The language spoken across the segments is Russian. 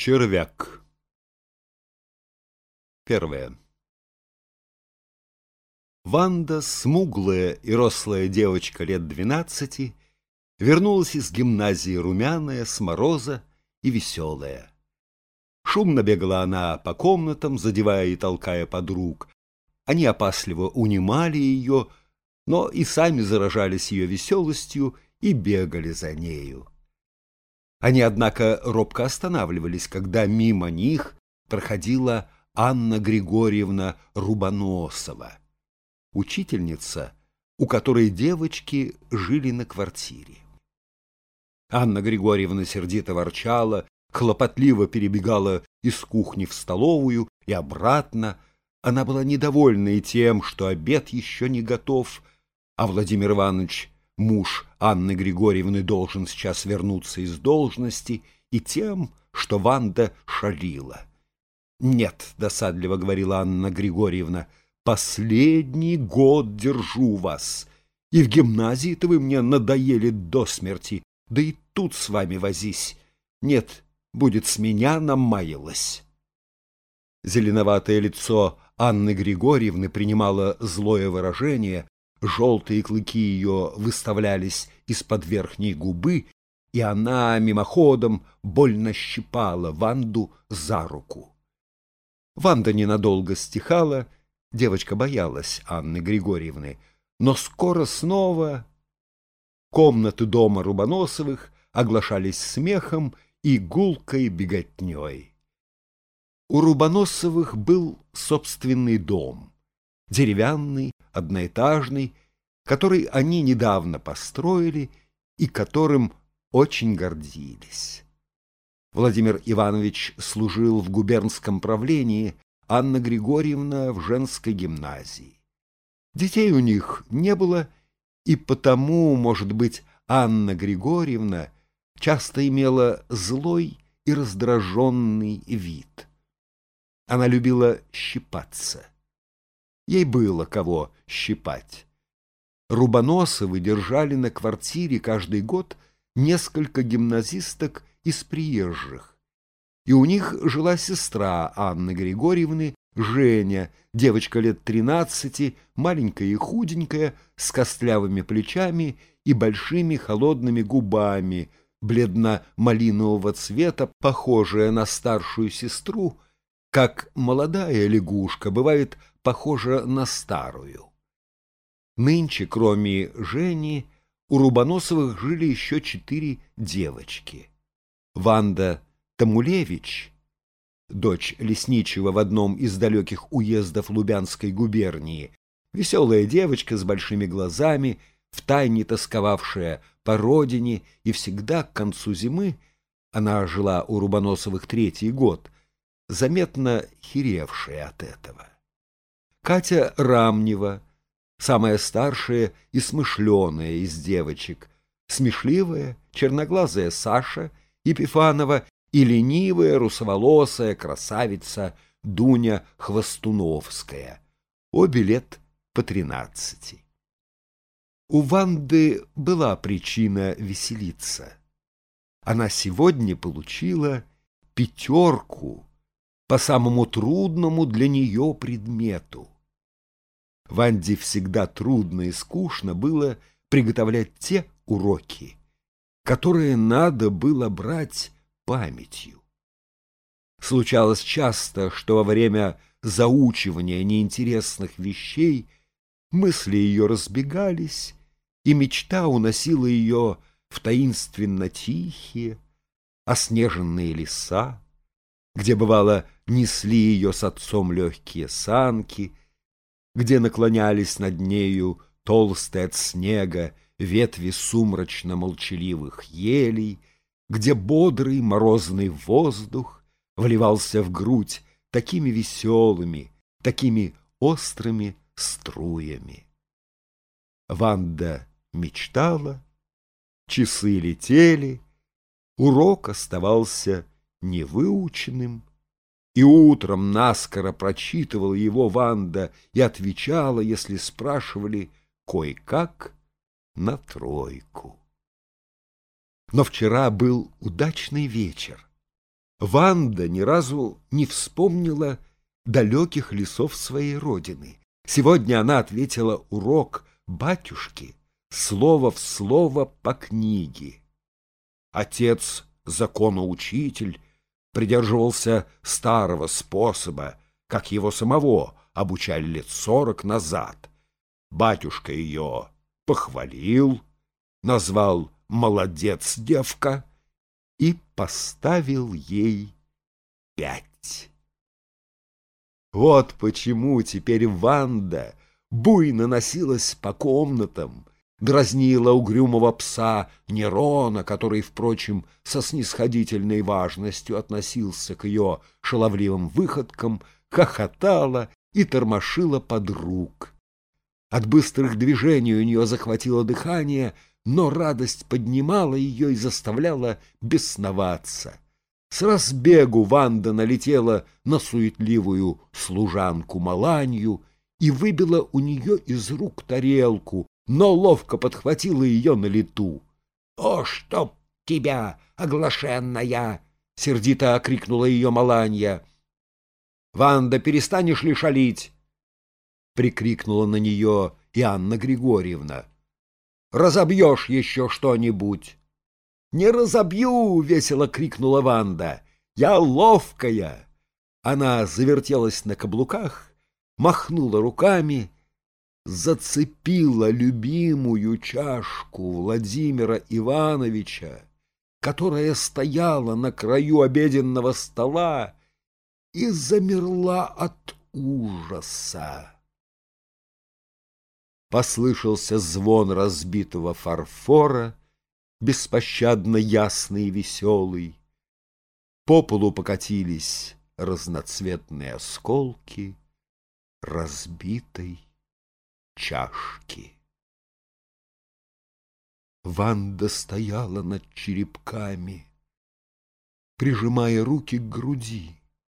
Червяк. Первое. Ванда, смуглая и рослая девочка лет 12, вернулась из гимназии румяная, с мороза и веселая. Шумно бегала она по комнатам, задевая и толкая подруг. Они опасливо унимали ее, но и сами заражались ее веселостью и бегали за нею. Они, однако, робко останавливались, когда мимо них проходила Анна Григорьевна Рубоносова, учительница, у которой девочки жили на квартире. Анна Григорьевна сердито ворчала, хлопотливо перебегала из кухни в столовую и обратно. Она была недовольна и тем, что обед еще не готов, а Владимир Иванович, муж Анны Григорьевны, должен сейчас вернуться из должности, и тем, что Ванда шалила. «Нет», — досадливо говорила Анна Григорьевна, — «последний год держу вас, и в гимназии-то вы мне надоели до смерти, да и тут с вами возись. Нет, будет с меня намаялась». Зеленоватое лицо Анны Григорьевны принимало злое выражение, желтые клыки ее выставлялись из-под верхней губы, и она мимоходом больно щипала Ванду за руку. Ванда ненадолго стихала, девочка боялась Анны Григорьевны, но скоро снова комнаты дома Рубоносовых оглашались смехом и гулкой беготней. У Рубоносовых был собственный дом, деревянный, одноэтажный, который они недавно построили и которым очень гордились. Владимир Иванович служил в губернском правлении, Анна Григорьевна в женской гимназии. Детей у них не было, и потому, может быть, Анна Григорьевна часто имела злой и раздраженный вид. Она любила щипаться. Ей было кого щипать. Рубоносовы держали на квартире каждый год несколько гимназисток из приезжих. И у них жила сестра Анны Григорьевны, Женя, девочка лет 13, маленькая и худенькая, с костлявыми плечами и большими холодными губами, бледно-малинового цвета, похожая на старшую сестру, как молодая лягушка бывает похожа на старую. Нынче, кроме Жени, у Рубоносовых жили еще 4 девочки. Ванда Тамулевич, дочь лесничего в одном из далеких уездов Лубянской губернии, веселая девочка с большими глазами, втайне тосковавшая по родине, и всегда к концу зимы, она жила у Рубоносовых 3-й год, заметно херевшая от этого. Катя Рамнева, самая старшая и смышленая из девочек, смешливая, черноглазая Саша Епифанова и ленивая, русоволосая красавица Дуня Хвостуновская, обе лет по 13. У Ванды была причина веселиться. Она сегодня получила 5 по самому трудному для нее предмету. Ванде всегда трудно и скучно было приготовлять те уроки, которые надо было брать памятью. Случалось часто, что во время заучивания неинтересных вещей мысли ее разбегались, и мечта уносила ее в таинственно тихие, оснеженные леса, где, бывало, несли ее с отцом легкие санки, где наклонялись над нею толстые от снега ветви сумрачно-молчаливых елей, где бодрый морозный воздух вливался в грудь такими веселыми, такими острыми струями. Ванда мечтала, часы летели, урок оставался невыученным, и утром наскоро прочитывала его Ванда и отвечала, если спрашивали, кое-как на 3. Но вчера был удачный вечер. Ванда ни разу не вспомнила далеких лесов своей родины. Сегодня она ответила урок батюшки слово в слово по книге. Отец, законоучитель, придерживался старого способа, как его самого обучали лет 40 назад. Батюшка ее похвалил, назвал «молодец, девка» и поставил ей 5. Вот почему теперь Ванда буйно носилась по комнатам, дразнила угрюмого пса Нерона, который, впрочем, со снисходительной важностью относился к ее шаловливым выходкам, хохотала и тормошила подруг. От быстрых движений у нее захватило дыхание, но радость поднимала ее и заставляла бесноваться. С разбегу Ванда налетела на суетливую служанку Маланью и выбила у нее из рук тарелку, но ловко подхватила ее на лету. — О, чтоб тебя, оглашенная! — сердито окрикнула ее Маланья. — Ванда, перестанешь ли шалить? — прикрикнула на нее и Анна Григорьевна. — Разобьешь еще что-нибудь. — Не разобью! — весело крикнула Ванда. — Я ловкая! Она завертелась на каблуках, махнула руками, зацепила любимую чашку Владимира Ивановича, которая стояла на краю обеденного стола, и замерла от ужаса. Послышался звон разбитого фарфора, беспощадно ясный и веселый. По полу покатились разноцветные осколки разбитой чашки. Ванда стояла над черепками, прижимая руки к груди.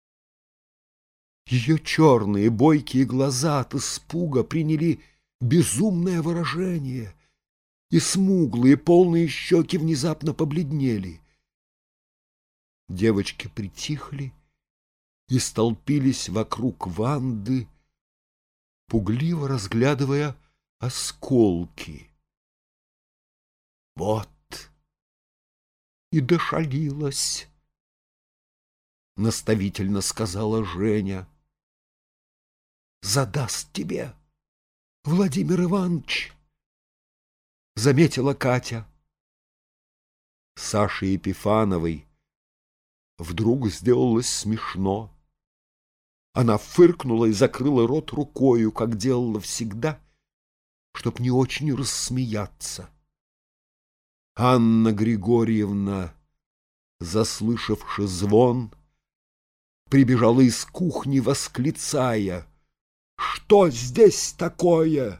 Ее черные бойкие глаза от испуга приняли безумное выражение, и смуглые полные щеки внезапно побледнели. Девочки притихли и столпились вокруг Ванды, пугливо разглядывая осколки. — Вот и дошалилась, — наставительно сказала Женя. — Задаст тебе, Владимир Иванович, — заметила Катя. Саше Епифановой вдруг сделалось смешно. Она фыркнула и закрыла рот рукою, как делала всегда, чтоб не очень рассмеяться. Анна Григорьевна, заслышавши звон, прибежала из кухни, восклицая: «Что здесь такое?»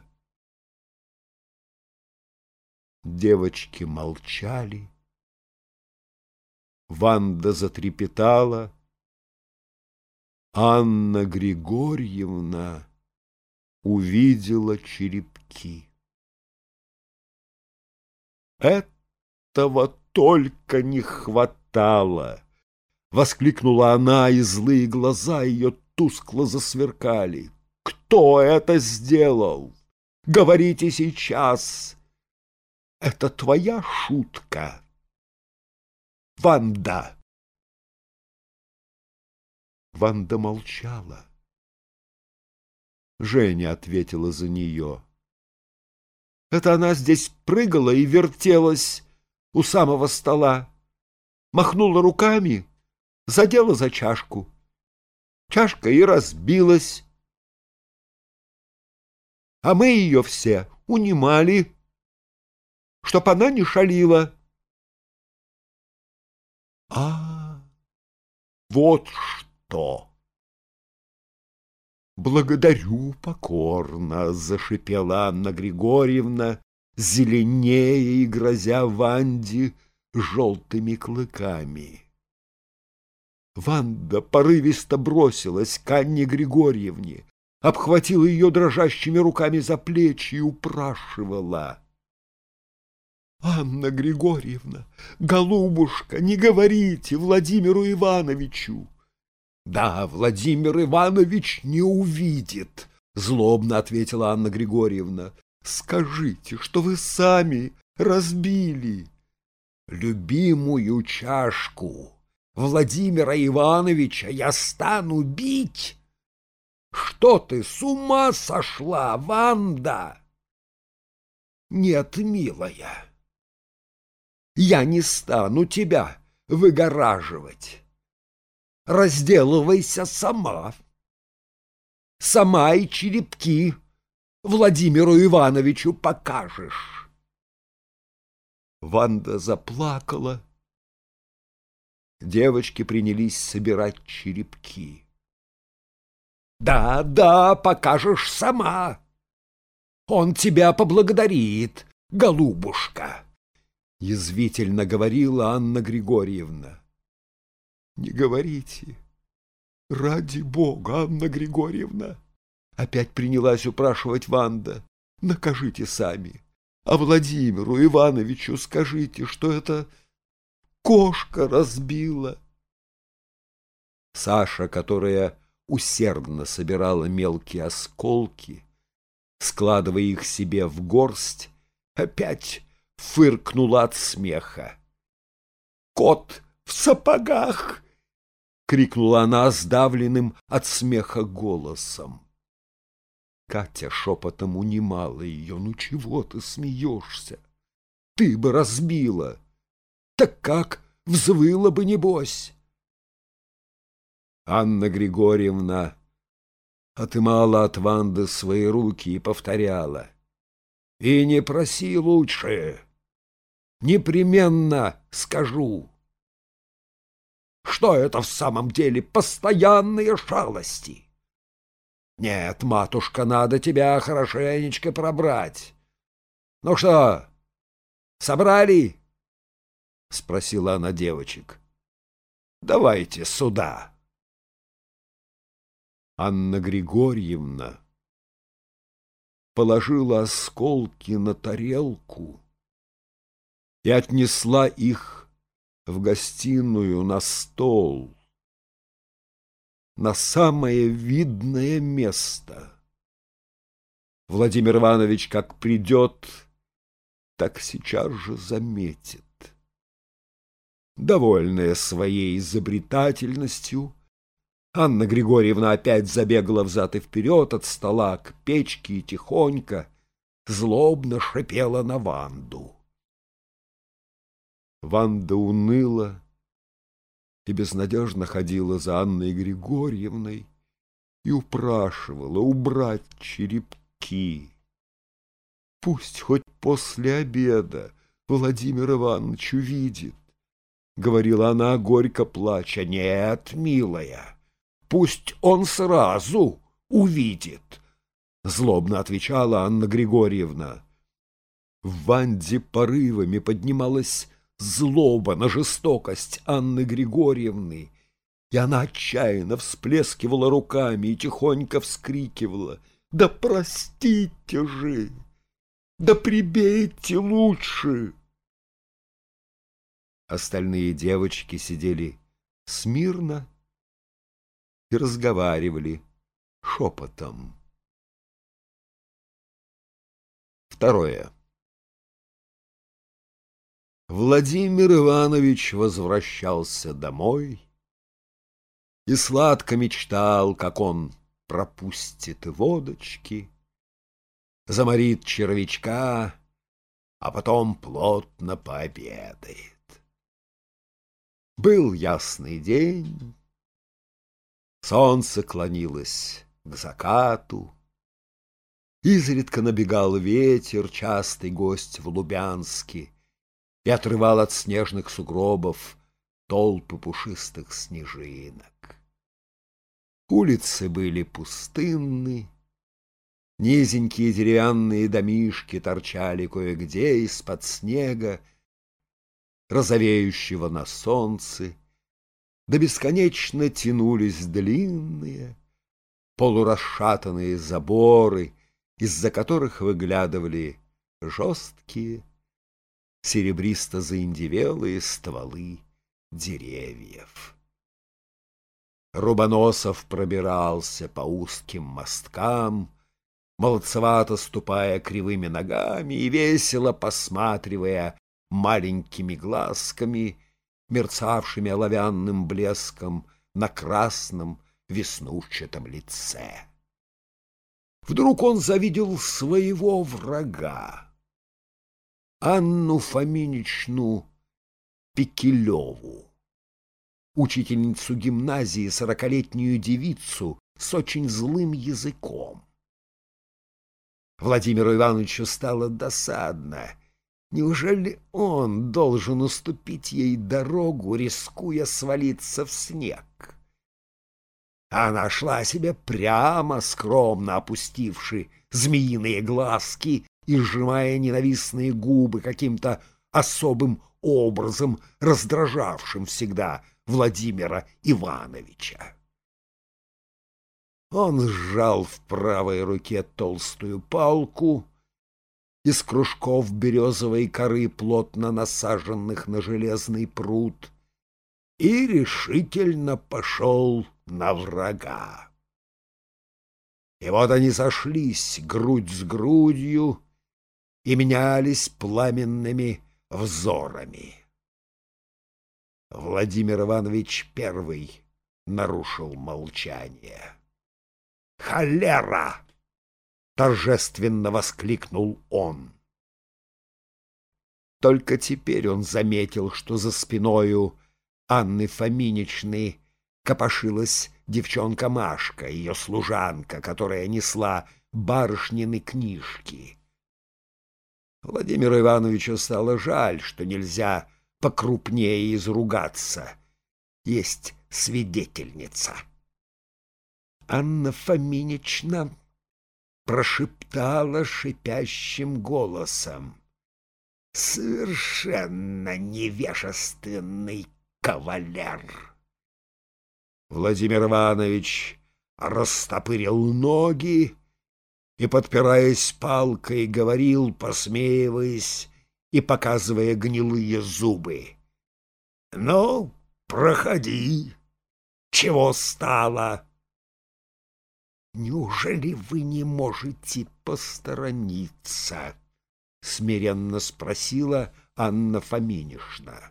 Девочки молчали. Ванда затрепетала. Анна Григорьевна увидела черепки. «Этого только не хватало!» — воскликнула она, и злые глаза ее тускло засверкали. «Кто это сделал? Говорите сейчас! Это твоя шутка, Ванда?» Ванда молчала. Женя ответила за нее. «Это она здесь прыгала и вертелась у самого стола, махнула руками, задела за чашку. Чашка и разбилась. А мы ее все унимали, чтоб она не шалила». «А, вот что!» «Благодарю покорно», — зашипела Анна Григорьевна, зеленея и грозя Ванде желтыми клыками. Ванда порывисто бросилась к Анне Григорьевне, обхватила ее дрожащими руками за плечи и упрашивала: Анна Григорьевна, голубушка, не говорите Владимиру Ивановичу. Да, Владимир Иванович не увидит, злобно ответила Анна Григорьевна. Скажите, что вы сами разбили любимую чашку Владимира Ивановича. Я стану бить? Что ты, с ума сошла, Ванда? Нет, милая, я не стану тебя выгораживать. Разделывайся сама. Сама и черепки Владимиру Ивановичу покажешь. Ванда заплакала. Девочки принялись собирать черепки. Да, да, покажешь сама. Он тебя поблагодарит, голубушка, язвительно говорила Анна Григорьевна. Не говорите, ради Бога, Анна Григорьевна, опять принялась упрашивать Ванда. Накажите сами, а Владимиру Ивановичу скажите, что это кошка разбила. Саша, которая усердно собирала мелкие осколки, складывая их себе в горсть, опять фыркнула от смеха. «Кот в сапогах!» — крикнула она сдавленным от смеха голосом. Катя шепотом унимала ее. «Ну чего ты смеешься? Ты бы разбила! Так как, взвыла бы, небось!» Анна Григорьевна отымала от Ванды свои руки и повторяла: «И не проси лучше, непременно скажу». Что это в самом деле постоянные шалости? Нет, матушка, надо тебя хорошенечко пробрать. Ну что, собрали? — спросила она девочек. — Давайте сюда. Анна Григорьевна положила осколки на тарелку и отнесла их в гостиную на стол, на самое видное место. Владимир Иванович как придет, так сейчас же заметит. Довольная своей изобретательностью, Анна Григорьевна опять забегала взад и вперед от стола к печке и тихонько, злобно шипела на Ванду. Ванда уныла и безнадежно ходила за Анной Григорьевной и упрашивала убрать черепки. Пусть хоть после обеда Владимир Иванович увидит, — говорила она, горько плача. — Нет, милая, пусть он сразу увидит, — злобно отвечала Анна Григорьевна. В Ванде порывами поднималась злоба на жестокость Анны Григорьевны, и она отчаянно всплескивала руками и тихонько вскрикивала: «Да простите же! Да прибейте лучше!» Остальные девочки сидели смирно и разговаривали шепотом. Второе. Владимир Иванович возвращался домой и сладко мечтал, как он пропустит водочки, заморит червячка, а потом плотно пообедает. Был ясный день, солнце клонилось к закату, изредка набегал ветер, частый гость в Лубянске, и отрывал от снежных сугробов толпы пушистых снежинок. Улицы были пустынны, низенькие деревянные домишки торчали кое-где из-под снега, розовеющего на солнце, да бесконечно тянулись длинные, полурасшатанные заборы, из-за которых выглядывали жесткие, серебристо заиндевелые стволы деревьев. Рубоносов пробирался по узким мосткам, молодцевато ступая кривыми ногами и весело посматривая маленькими глазками, мерцавшими оловянным блеском на красном веснушчатом лице. Вдруг он завидел своего врага, Анну Фоминичну Пикилеву, учительницу гимназии, 40-летнюю девицу с очень злым языком. Владимиру Ивановичу стало досадно. Неужели он должен уступить ей дорогу, рискуя свалиться в снег? Она шла себе прямо, скромно опустивши змеиные глазки и сжимая ненавистные губы каким-то особым образом, раздражавшим всегда Владимира Ивановича. Он сжал в правой руке толстую палку из кружков березовой коры, плотно насаженных на железный пруд, и решительно пошел на врага. И вот они сошлись грудь с грудью и менялись пламенными взорами. Владимир Иванович первый нарушил молчание. «Холера!» — торжественно воскликнул он. Только теперь он заметил, что за спиною Анны Фоминичны копошилась девчонка Машка, ее служанка, которая несла барышнины книжки. Владимиру Ивановичу стало жаль, что нельзя покрупнее изругаться. Есть свидетельница. Анна Фоминична прошептала шипящим голосом: «Совершенно невежественный кавалер!» Владимир Иванович растопырил ноги и, подпираясь палкой, говорил, посмеиваясь и показывая гнилые зубы: «Ну, проходи, чего стало?» «Неужели вы не можете посторониться?» — смиренно спросила Анна Фоминишна.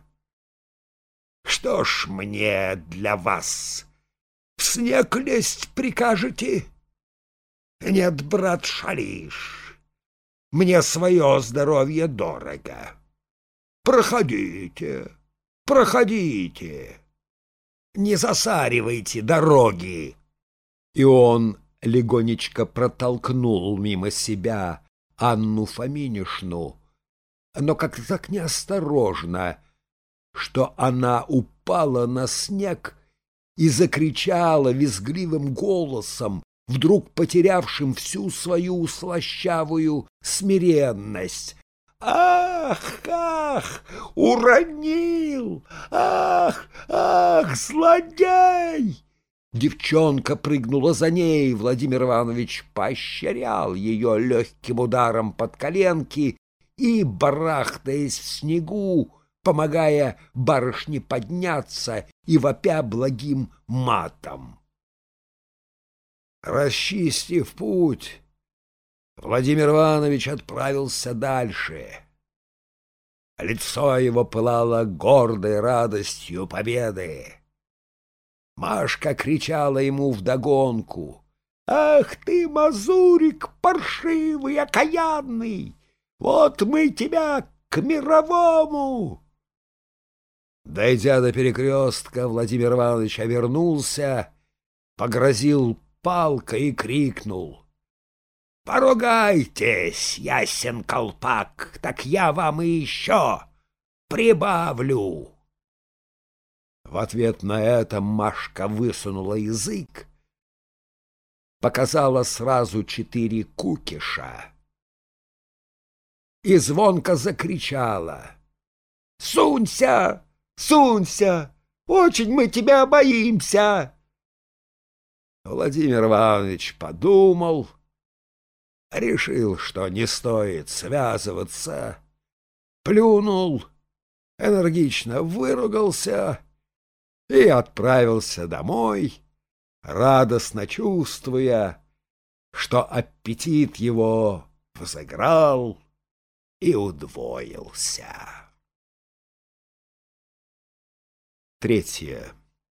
«Что ж мне для вас? В снег лезть прикажете? Нет, брат, шалишь. Мне свое здоровье дорого. Проходите, проходите. Не засаривайте дороги». И он легонечко протолкнул мимо себя Анну Фоминишну, но как-то так неосторожно, что она упала на снег и закричала визгливым голосом, вдруг потерявшим всю свою слащавую смиренность: «Ах, ах, уронил! Ах, ах, злодей!» Девчонка прыгнула за ней. Владимир Иванович поощрял ее легким ударом под коленки и, барахтаясь в снегу, помогая барышне подняться и вопя благим матом. Расчистив путь, Владимир Иванович отправился дальше. Лицо его пылало гордой радостью победы. Машка кричала ему вдогонку: «Ах ты, мазурик паршивый, окаянный! Вот мы тебя к мировому!» Дойдя до перекрестка, Владимир Иванович обернулся, погрозил палкой и крикнул: «Поругайтесь, ясен колпак, так я вам и еще прибавлю!» В ответ на это Машка высунула язык, показала сразу 4 кукиша и звонко закричала: «Сунься! Сунься! Очень мы тебя боимся!» Владимир Иванович подумал, решил, что не стоит связываться, плюнул, энергично выругался и отправился домой, радостно чувствуя, что аппетит его взыграл и удвоился. Третье.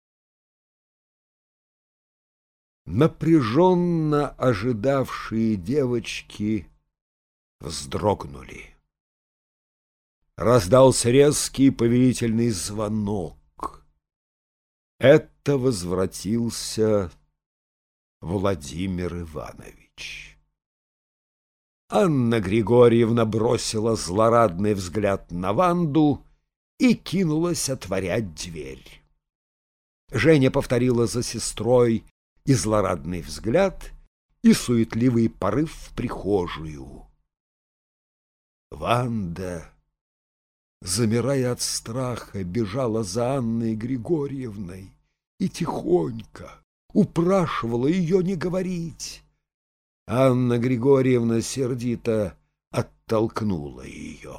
Напряженно ожидавшие девочки вздрогнули. Раздался резкий повелительный звонок. Это возвратился Владимир Иванович. Анна Григорьевна бросила злорадный взгляд на Ванду и кинулась отворять дверь. Женя повторила за сестрой и злорадный взгляд, и суетливый порыв в прихожую. Ванда, замирая от страха, бежала за Анной Григорьевной и тихонько упрашивала ее не говорить. Анна Григорьевна сердито оттолкнула ее.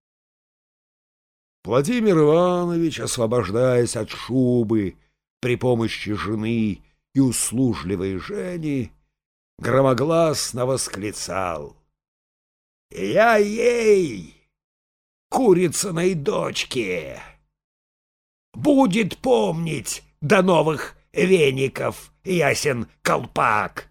Владимир Иванович, освобождаясь от шубы при помощи жены и услужливой Жени, громогласно восклицал: «Я ей, курицыной дочке, будет помнить до новых веников ясен колпак!»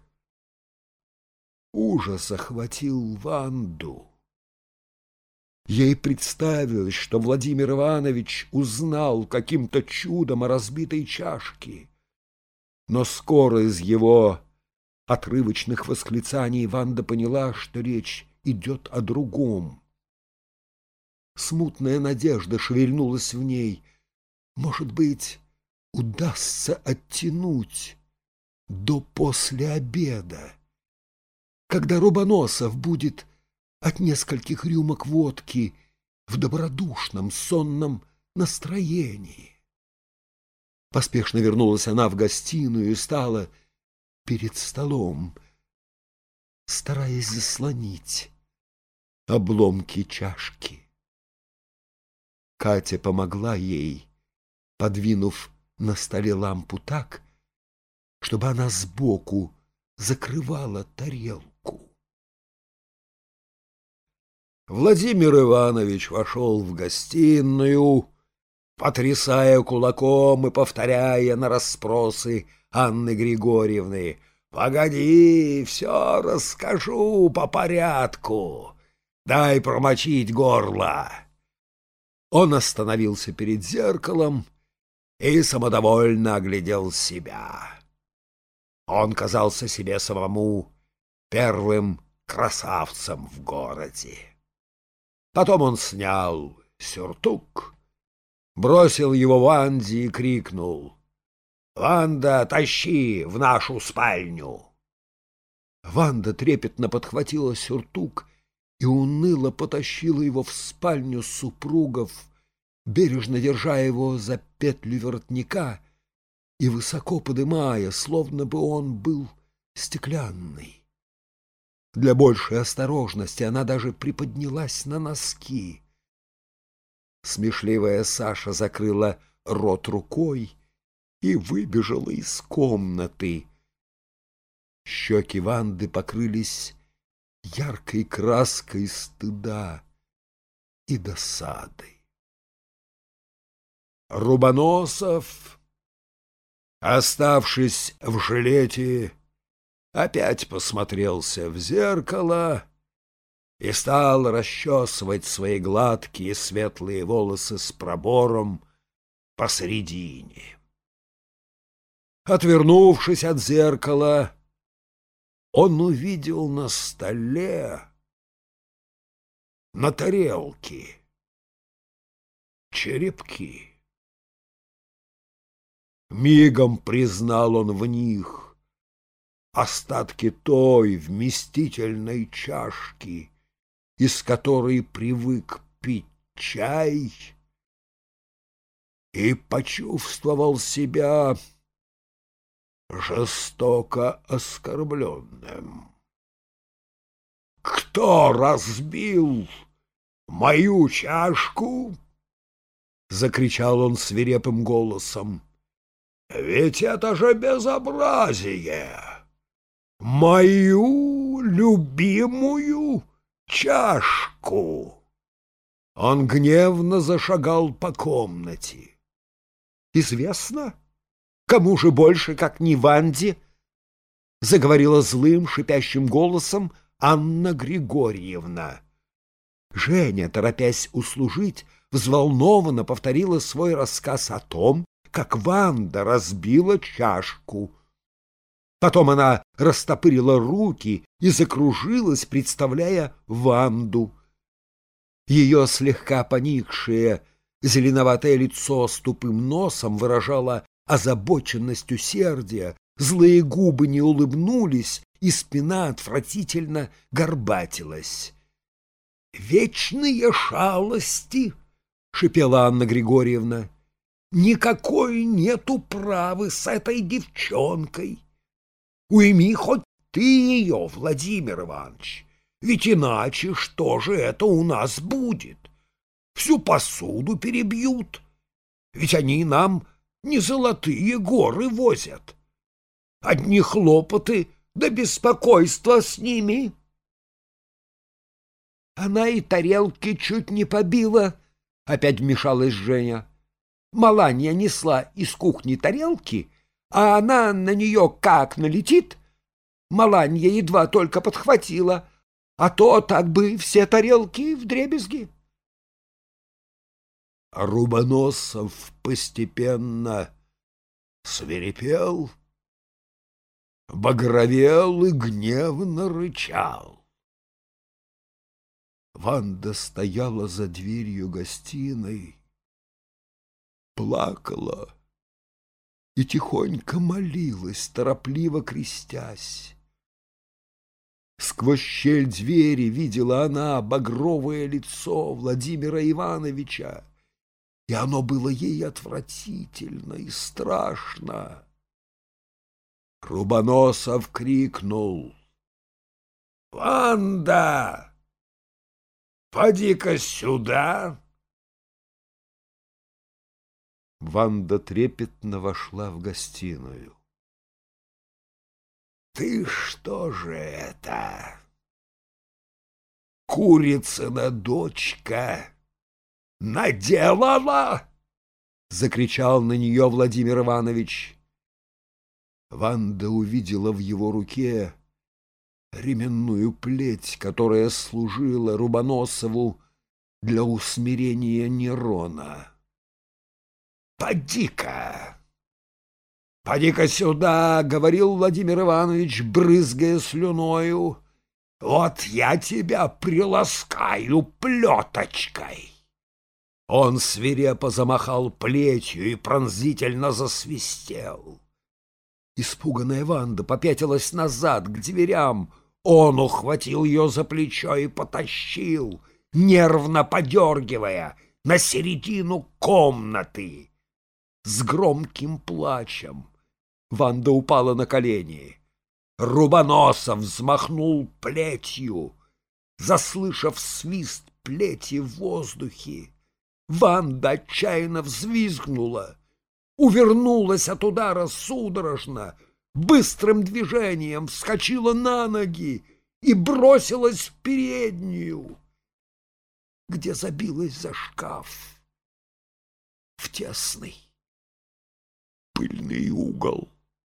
Ужас охватил Ванду. Ей представилось, что Владимир Иванович узнал каким-то чудом о разбитой чашке, но скоро из его отрывочных восклицаний Ванда поняла, что речь идет о другом. Смутная надежда шевельнулась в ней. Может быть, удастся оттянуть до после обеда, когда Рубоносов будет от нескольких рюмок водки в добродушном, сонном настроении. Поспешно вернулась она в гостиную и стала перед столом, стараясь заслонить обломки чашки. Катя помогла ей, подвинув на столе лампу так, чтобы она сбоку закрывала тарелку. Владимир Иванович вошел в гостиную, потрясая кулаком и повторяя на расспросы Анны Григорьевны: «Погоди, все расскажу по порядку, дай промочить горло». Он остановился перед зеркалом и самодовольно оглядел себя. Он казался себе самому первым красавцем в городе. Потом он снял сюртук, бросил его Ванде и крикнул: «Ванда, тащи в нашу спальню!» Ванда трепетно подхватила сюртук и уныло потащила его в спальню супругов, бережно держа его за петлю воротника и высоко подымая, словно бы он был стеклянный. Для большей осторожности она даже приподнялась на носки. Смешливая Саша закрыла рот рукой и выбежала из комнаты. Щеки Ванды покрылись яркой краской стыда и досады. Рубоносов, оставшись в жилете, опять посмотрелся в зеркало и стал расчесывать свои гладкие светлые волосы с пробором посредине. Отвернувшись от зеркала, он увидел на столе, на тарелке, черепки. Мигом признал он в них остатки той вместительной чашки, из которой привык пить чай, и почувствовал себя жестоко оскорбленным. Кто разбил мою чашку? — закричал он свирепым голосом. — Ведь это же безобразие! Мою любимую чашку! Он гневно зашагал по комнате. «Известно, кому же больше, как не Ванде?» — заговорила злым, шипящим голосом Анна Григорьевна. Женя, торопясь услужить, взволнованно повторила свой рассказ о том, как Ванда разбила чашку. Потом она растопырила руки и закружилась, представляя Ванду. Ее слегка поникшее зеленоватое лицо с тупым носом выражало озабоченность усердия, злые губы не улыбнулись, и спина отвратительно горбатилась. «Вечные шалости!» — шипела Анна Григорьевна. «Никакой нету правы с этой девчонкой. Уйми хоть ты ее, Владимир Иванович. Ведь иначе что же это у нас будет? Всю посуду перебьют. Ведь они нам не золотые горы возят. Одни хлопоты да беспокойство с ними». «Она и тарелки чуть не побила», — опять вмешалась Женя. «Маланья несла из кухни тарелки, а она на нее как налетит. Маланья едва только подхватила, а то так бы все тарелки вдребезги». Рубоносов постепенно свирепел, багровел и гневно рычал. Ванда стояла за дверью гостиной, плакала и тихонько молилась, торопливо крестясь. Сквозь щель двери видела она багровое лицо Владимира Ивановича, и оно было ей отвратительно и страшно. Рубоносов крикнул: «Ванда, поди-ка сюда!» Ванда трепетно вошла в гостиную. «Ты что же это, курицына дочка, наделала?» — закричал на нее Владимир Иванович. Ванда увидела в его руке ременную плеть, которая служила Рубоносову для усмирения Нерона. «Поди-ка! Поди-ка сюда!» — говорил Владимир Иванович, брызгая слюною. «Вот я тебя приласкаю плеточкой!» Он свирепо замахал плетью и пронзительно засвистел. Испуганная Ванда попятилась назад, к дверям. Он ухватил ее за плечо и потащил, нервно подергивая, на середину комнаты. С громким плачем Ванда упала на колени. Рубоносов взмахнул плетью. Заслышав свист плети в воздухе, Ванда отчаянно взвизгнула, увернулась от удара судорожно, быстрым движением вскочила на ноги и бросилась в переднюю, где забилась за шкаф в тесный пыльный угол.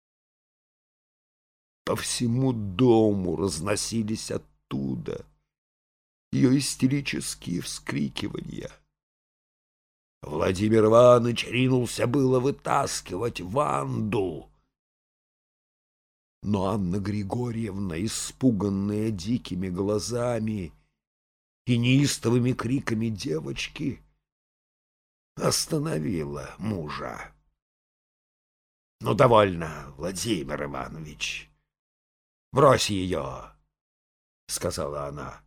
По всему дому разносились оттуда ее истерические вскрикивания. Владимир Иванович ринулся было вытаскивать Ванду, но Анна Григорьевна, испуганная дикими глазами и неистовыми криками девочки, остановила мужа. «Ну, довольно, Владимир Иванович, брось ее», — сказала она.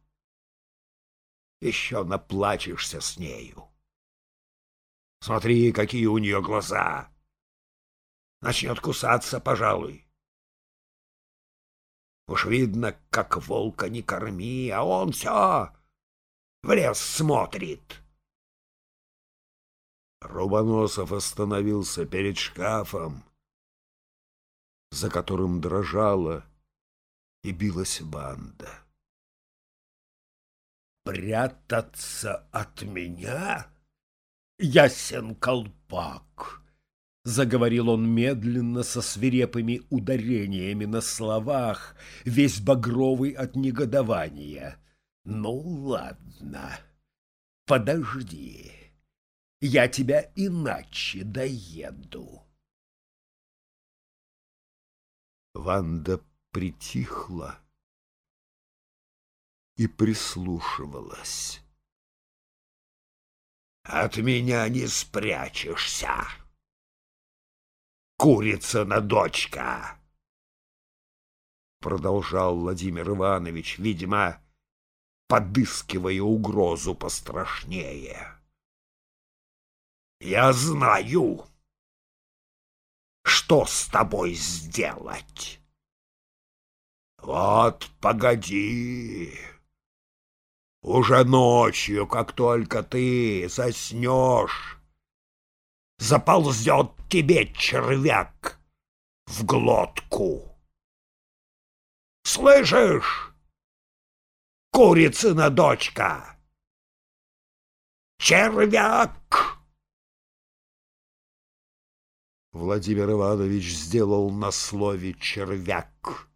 «Еще наплачешься с нею. Смотри, какие у нее глаза. Начнет кусаться, пожалуй. Уж видно, как волка не корми, а он все в лес смотрит. Рубоносов остановился перед шкафом, за которым дрожала и билась Ванда. «Прятаться от меня, ясен колпак!» — заговорил он медленно, со свирепыми ударениями на словах, весь багровый от негодования. «Ну, ладно, подожди, я тебя иначе доеду». Ванда притихла и прислушивалась. «От меня не спрячешься, курицына дочка!» Продолжал Владимир Иванович, видимо, подыскивая угрозу пострашнее. «Я знаю, что с тобой сделать. Вот погоди, уже ночью, как только ты заснешь, заползет тебе червяк в глотку. Слышишь, курицына дочка? Червяк!» Владимир Иванович сделал на слове «червяк»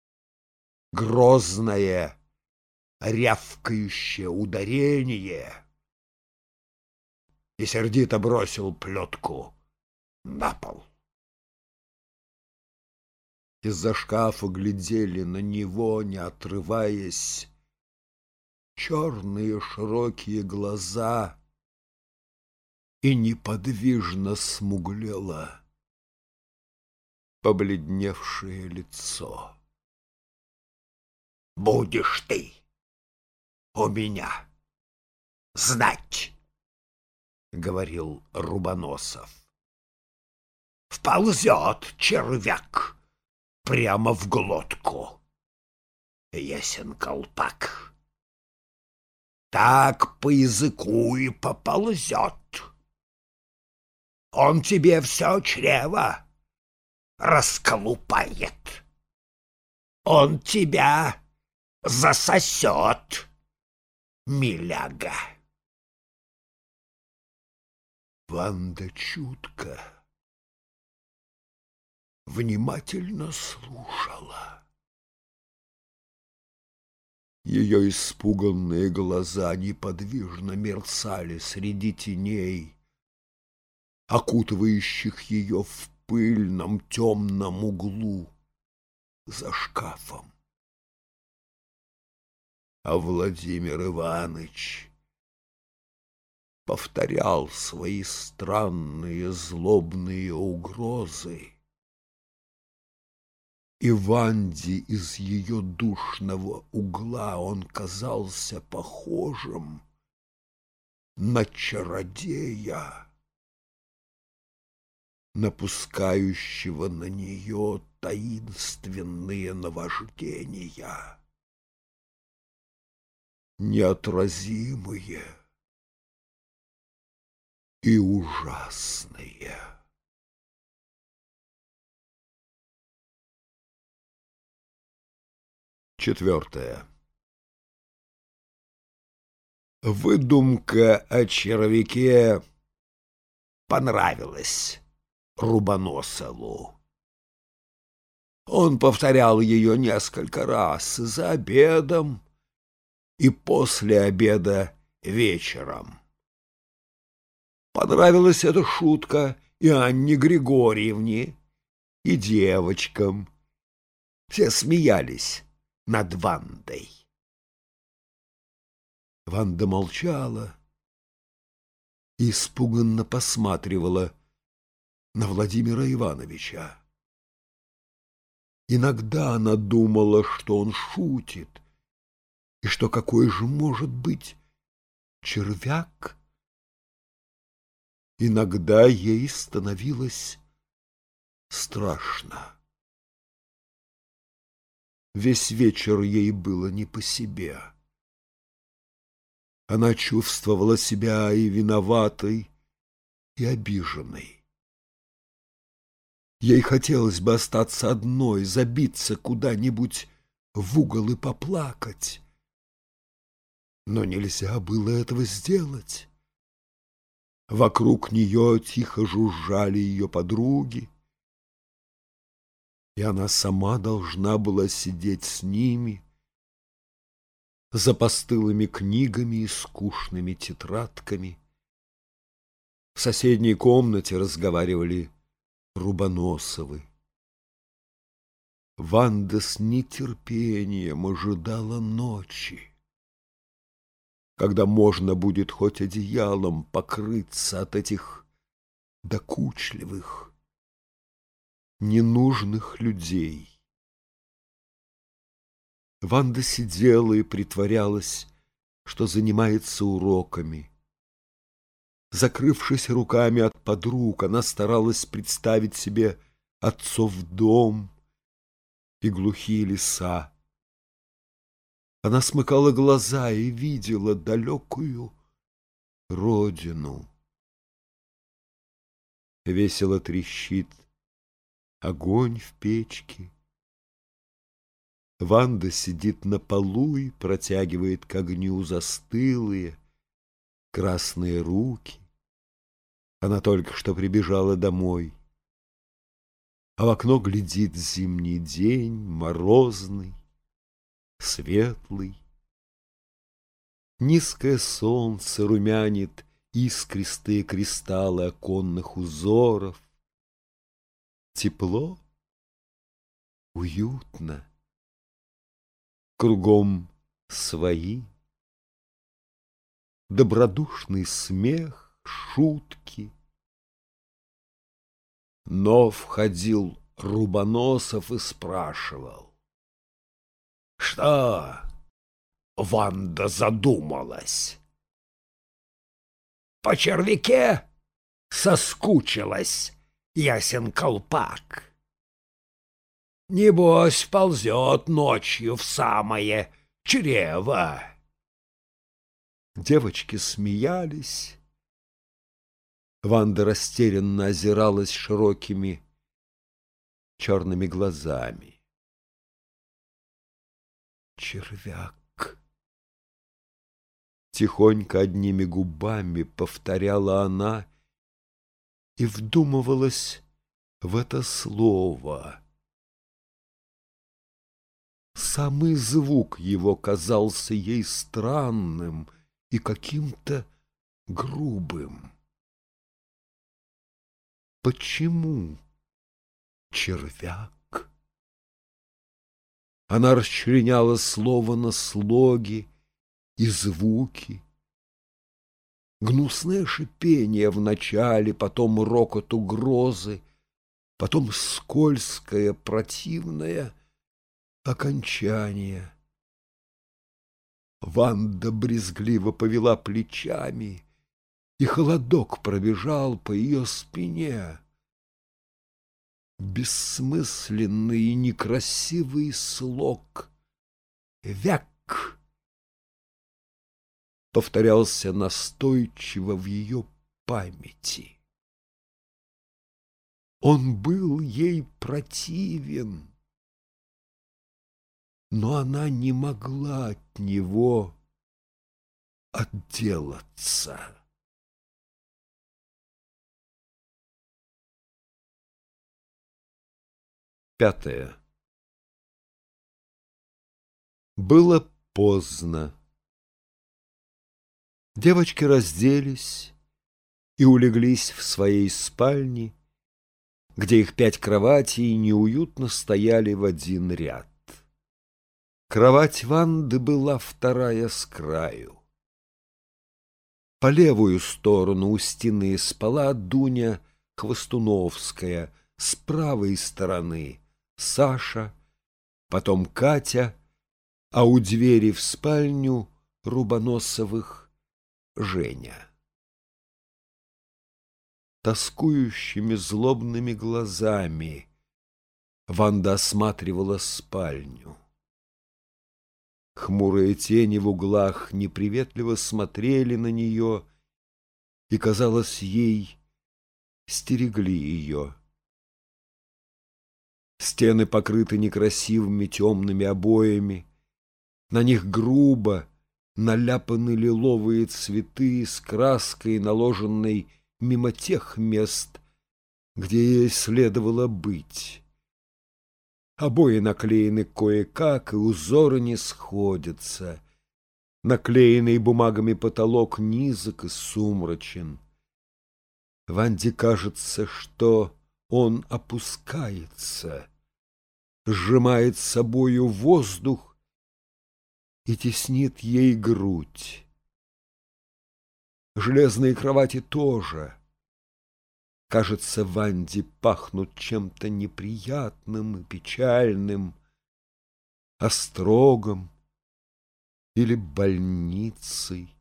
грозное, рявкающее ударение и сердито бросил плетку на пол. Из-за шкафа глядели на него, не отрываясь, черные широкие глаза, и неподвижно смуглело побледневшее лицо. «Будешь ты у меня знать», — говорил Рубоносов. «Вползет червяк прямо в глотку, ясен колпак. Так по языку и поползет. Он тебе все чрево расколупает. Он тебя засосет, миляга». Ванда чутко, внимательно слушала. Ее испуганные глаза неподвижно мерцали среди теней, окутывающих ее в пыльном темном углу за шкафом. А Владимир Иванович повторял свои странные злобные угрозы, и Ванде из ее душного угла он казался похожим на чародея, напускающего на нее таинственные наваждения, неотразимые и ужасные. Четвертое. Выдумка о червяке понравилась Рубоносову. Он повторял ее несколько раз за обедом и после обеда вечером. Понравилась эта шутка и Анне Григорьевне, и девочкам. Все смеялись над Вандой. Ванда молчала и испуганно посматривала на Владимира Ивановича. Иногда она думала, что он шутит, и что какой же может быть червяк. Иногда ей становилось страшно. Весь вечер ей было не по себе. Она чувствовала себя и виноватой, и обиженной. Ей хотелось бы остаться одной, забиться куда-нибудь в угол и поплакать. Но нельзя было этого сделать. Вокруг нее тихо жужжали ее подруги, и она сама должна была сидеть с ними за постылыми книгами и скучными тетрадками. В соседней комнате разговаривали Рубоносовы. Ванда с нетерпением ожидала ночи, когда можно будет хоть одеялом покрыться от этих докучливых, ненужных людей. Ванда сидела и притворялась, что занимается уроками. Закрывшись руками от подруг, она старалась представить себе отцов дом и глухие леса. Она смыкала глаза и видела далекую родину. Весело трещит огонь в печке. Ванда сидит на полу и протягивает к огню застылые красные руки. Она только что прибежала домой, а в окно глядит зимний день, морозный, светлый. Низкое солнце румянит искристые кристаллы оконных узоров. Тепло, уютно. Кругом свои. Добродушный смех, шутки. Но входил Рубоносов и спрашивал: «Что, Ванда задумалась? По червяке соскучилась, ясен колпак. Небось, ползет ночью в самое чрево». Девочки смеялись. Ванда растерянно озиралась широкими черными глазами. «Червяк!» Тихонько одними губами повторяла она и вдумывалась в это слово. Самый звук его казался ей странным и каким-то грубым. Почему червяк? Она расчленяла слово на слоги и звуки. Гнусное шипение в начале, потом рокот угрозы, потом скользкое, противное окончание. Ванда брезгливо повела плечами, и холодок пробежал по ее спине. Бессмысленный и некрасивый слог «вяк» повторялся настойчиво в ее памяти. Он был ей противен, но она не могла от него отделаться. Пятое. Было поздно. Девочки разделись и улеглись в своей спальне, где их 5 кроватей неуютно стояли в один ряд. Кровать Ванды была вторая с краю. По левую сторону у стены спала Дуня Хвостуновская, с правой стороны Саша, потом Катя, а у двери в спальню Рубоносовых Женя. Тоскующими злобными глазами Ванда осматривала спальню. Хмурые тени в углах неприветливо смотрели на нее, и, казалось ей, стерегли ее. Стены покрыты некрасивыми темными обоями, на них грубо наляпаны лиловые цветы с краской, наложенной мимо тех мест, где ей следовало быть. Обои наклеены кое-как, и узоры не сходятся. Наклеенный бумагами потолок низок и сумрачен. Ванде кажется, что он опускается, сжимает с собою воздух и теснит ей грудь. Железные кровати тоже, кажется, Ванде пахнут чем-то неприятным и печальным, острогом или больницей.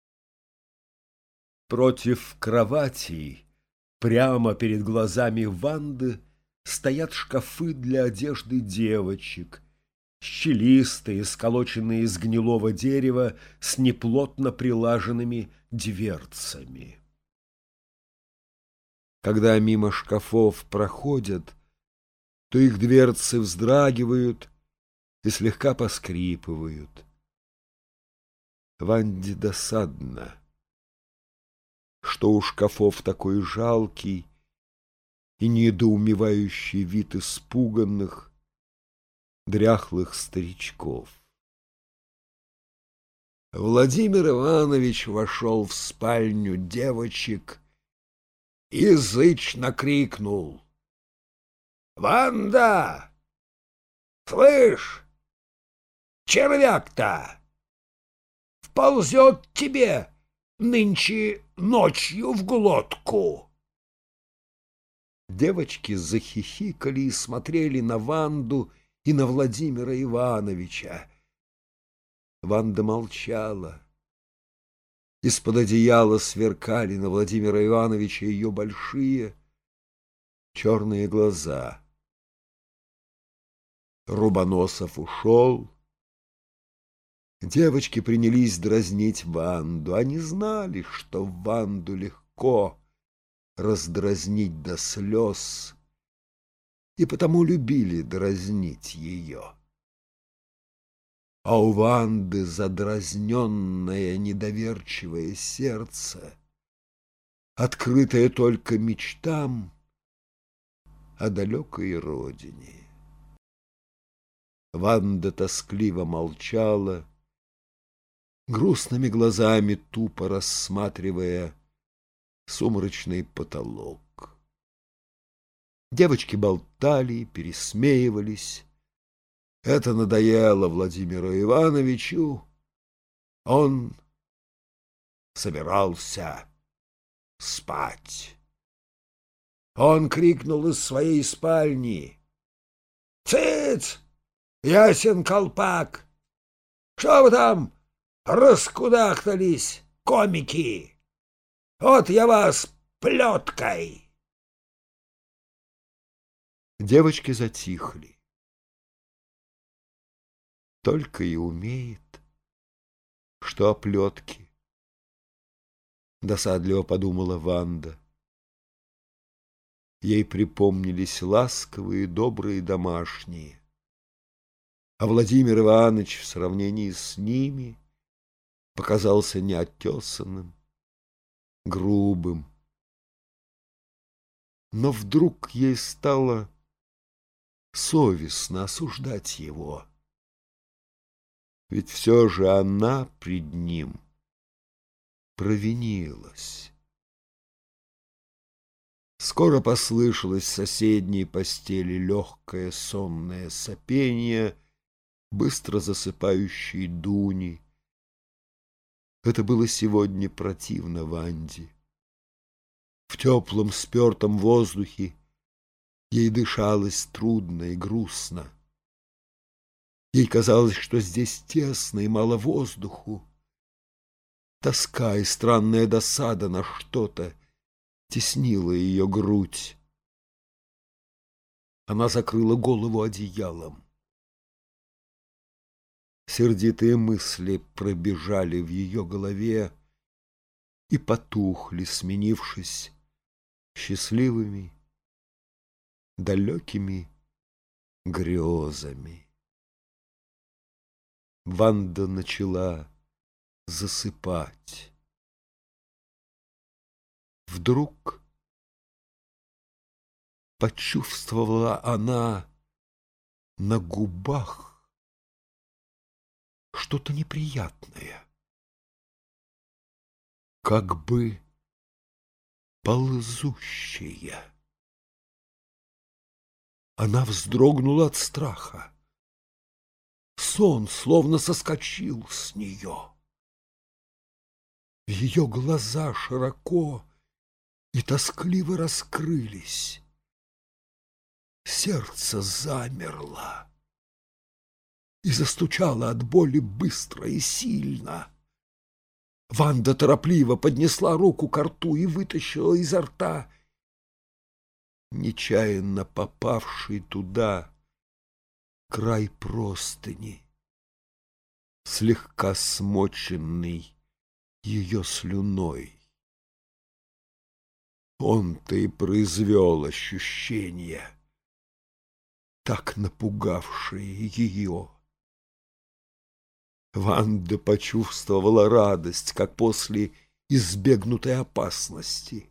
Против кровати, прямо перед глазами Ванды, стоят шкафы для одежды девочек, щелистые, сколоченные из гнилого дерева с неплотно прилаженными дверцами. Когда мимо шкафов проходят, то их дверцы вздрагивают и слегка поскрипывают. Ванде досадно, что у шкафов такой жалкий и недоумевающий вид испуганных, дряхлых старичков. Владимир Иванович вошел в спальню девочек и зычно крикнул: «Ванда! Слышь, червяк-то вползет тебе нынче ночью в глотку!» Девочки захихикали и смотрели на Ванду и на Владимира Ивановича. Ванда молчала. Из-под одеяла сверкали на Владимира Ивановича ее большие черные глаза. Рубоносов ушел. Девочки принялись дразнить Ванду. Они знали, что Ванду легко раздразнить до слез, и потому любили дразнить ее. А у Ванды задразненное недоверчивое сердце, открытое только мечтам о далекой родине. Ванда тоскливо молчала, грустными глазами тупо рассматривая сумрачный потолок. Девочки болтали, пересмеивались. Это надоело Владимиру Ивановичу. Он собирался спать. Он крикнул из своей спальни: «Цыц, ясен колпак! Что вы там раскудахтались, комики? Вот я вас плеткой!» Девочки затихли. Только и умеет, что оплетки, — досадливо подумала Ванда. Ей припомнились ласковые, добрые домашние, а Владимир Иванович в сравнении с ними показался неотесанным, грубым. Но вдруг ей стало совестно осуждать его. Ведь все же она пред ним провинилась. Скоро послышалось в соседней постели легкое сонное сопение быстро засыпающей Дуни. Это было сегодня противно Ванде. В теплом спертом воздухе ей дышалось трудно и грустно. Ей казалось, что здесь тесно и мало воздуху. Тоска и странная досада на что-то теснила ее грудь. Она закрыла голову одеялом. Сердитые мысли пробежали в ее голове и потухли, сменившись счастливыми, далекими грезами. Ванда начала засыпать. Вдруг почувствовала она на губах что-то неприятное, как бы ползущее. Она вздрогнула от страха. Сон словно соскочил с нее. Ее глаза широко и тоскливо раскрылись. Сердце замерло и застучало от боли быстро и сильно. Ванда торопливо поднесла руку ко рту и вытащила изо рта нечаянно попавший туда край простыни, слегка смоченный ее слюной. Он-то и произвел ощущение, так напугавшее ее. Ванда почувствовала радость, как после избегнутой опасности.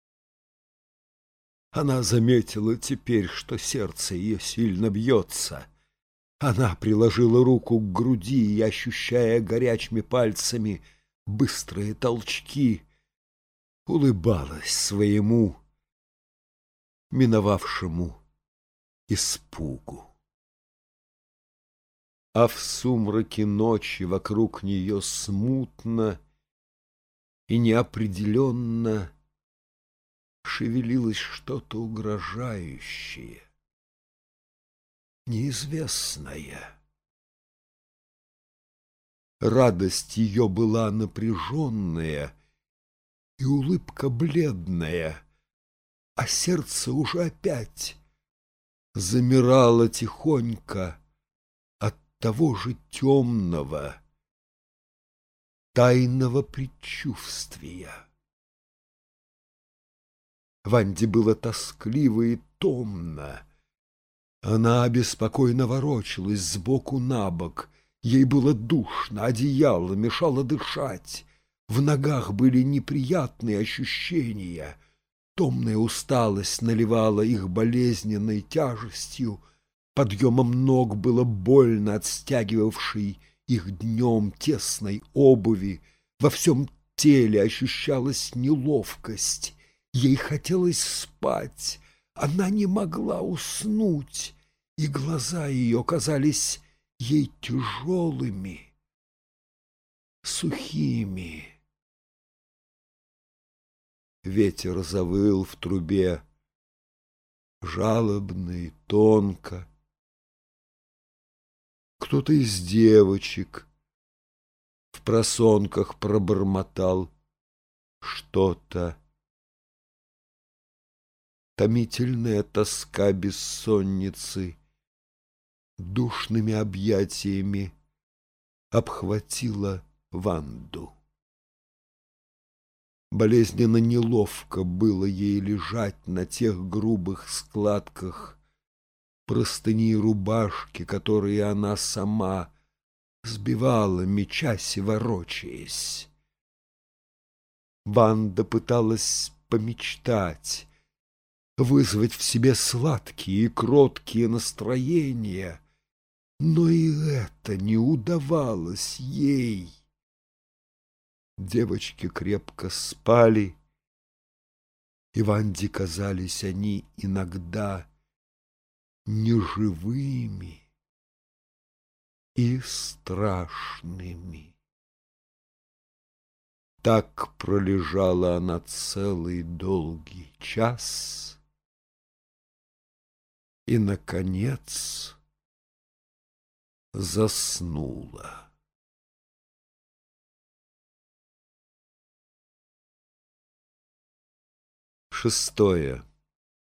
Она заметила теперь, что сердце ее сильно бьется. Она приложила руку к груди и, ощущая горячими пальцами быстрые толчки, улыбалась своему миновавшему испугу. А в сумраке ночи вокруг нее смутно и неопределенно шевелилось что-то угрожающее, неизвестное. Радость ее была напряженная и улыбка бледная, а сердце уже опять замирало тихонько от того же темного, тайного предчувствия. Ванде было тоскливо и томно. Она беспокойно ворочалась сбоку на бок. Ей было душно, одеяло мешало дышать. В ногах были неприятные ощущения. Томная усталость наливала их болезненной тяжестью. Подъемом ног было больно от стягивавшей их днем тесной обуви. Во всем теле ощущалась неловкость. Ей хотелось спать, она не могла уснуть, и глаза ее казались ей тяжелыми, сухими. Ветер завыл в трубе жалобно и тонко. Кто-то из девочек в просонках пробормотал что-то. Томительная тоска бессонницы душными объятиями обхватила Ванду. Болезненно неловко было ей лежать на тех грубых складках простыни и рубашки, которые она сама сбивала, мечась и ворочаясь. Ванда пыталась помечтать, вызвать в себе сладкие и кроткие настроения, но и это не удавалось ей. Девочки крепко спали, и Ванде казались они иногда неживыми и страшными. Так пролежала она целый долгий час и, наконец, заснула. Шестое.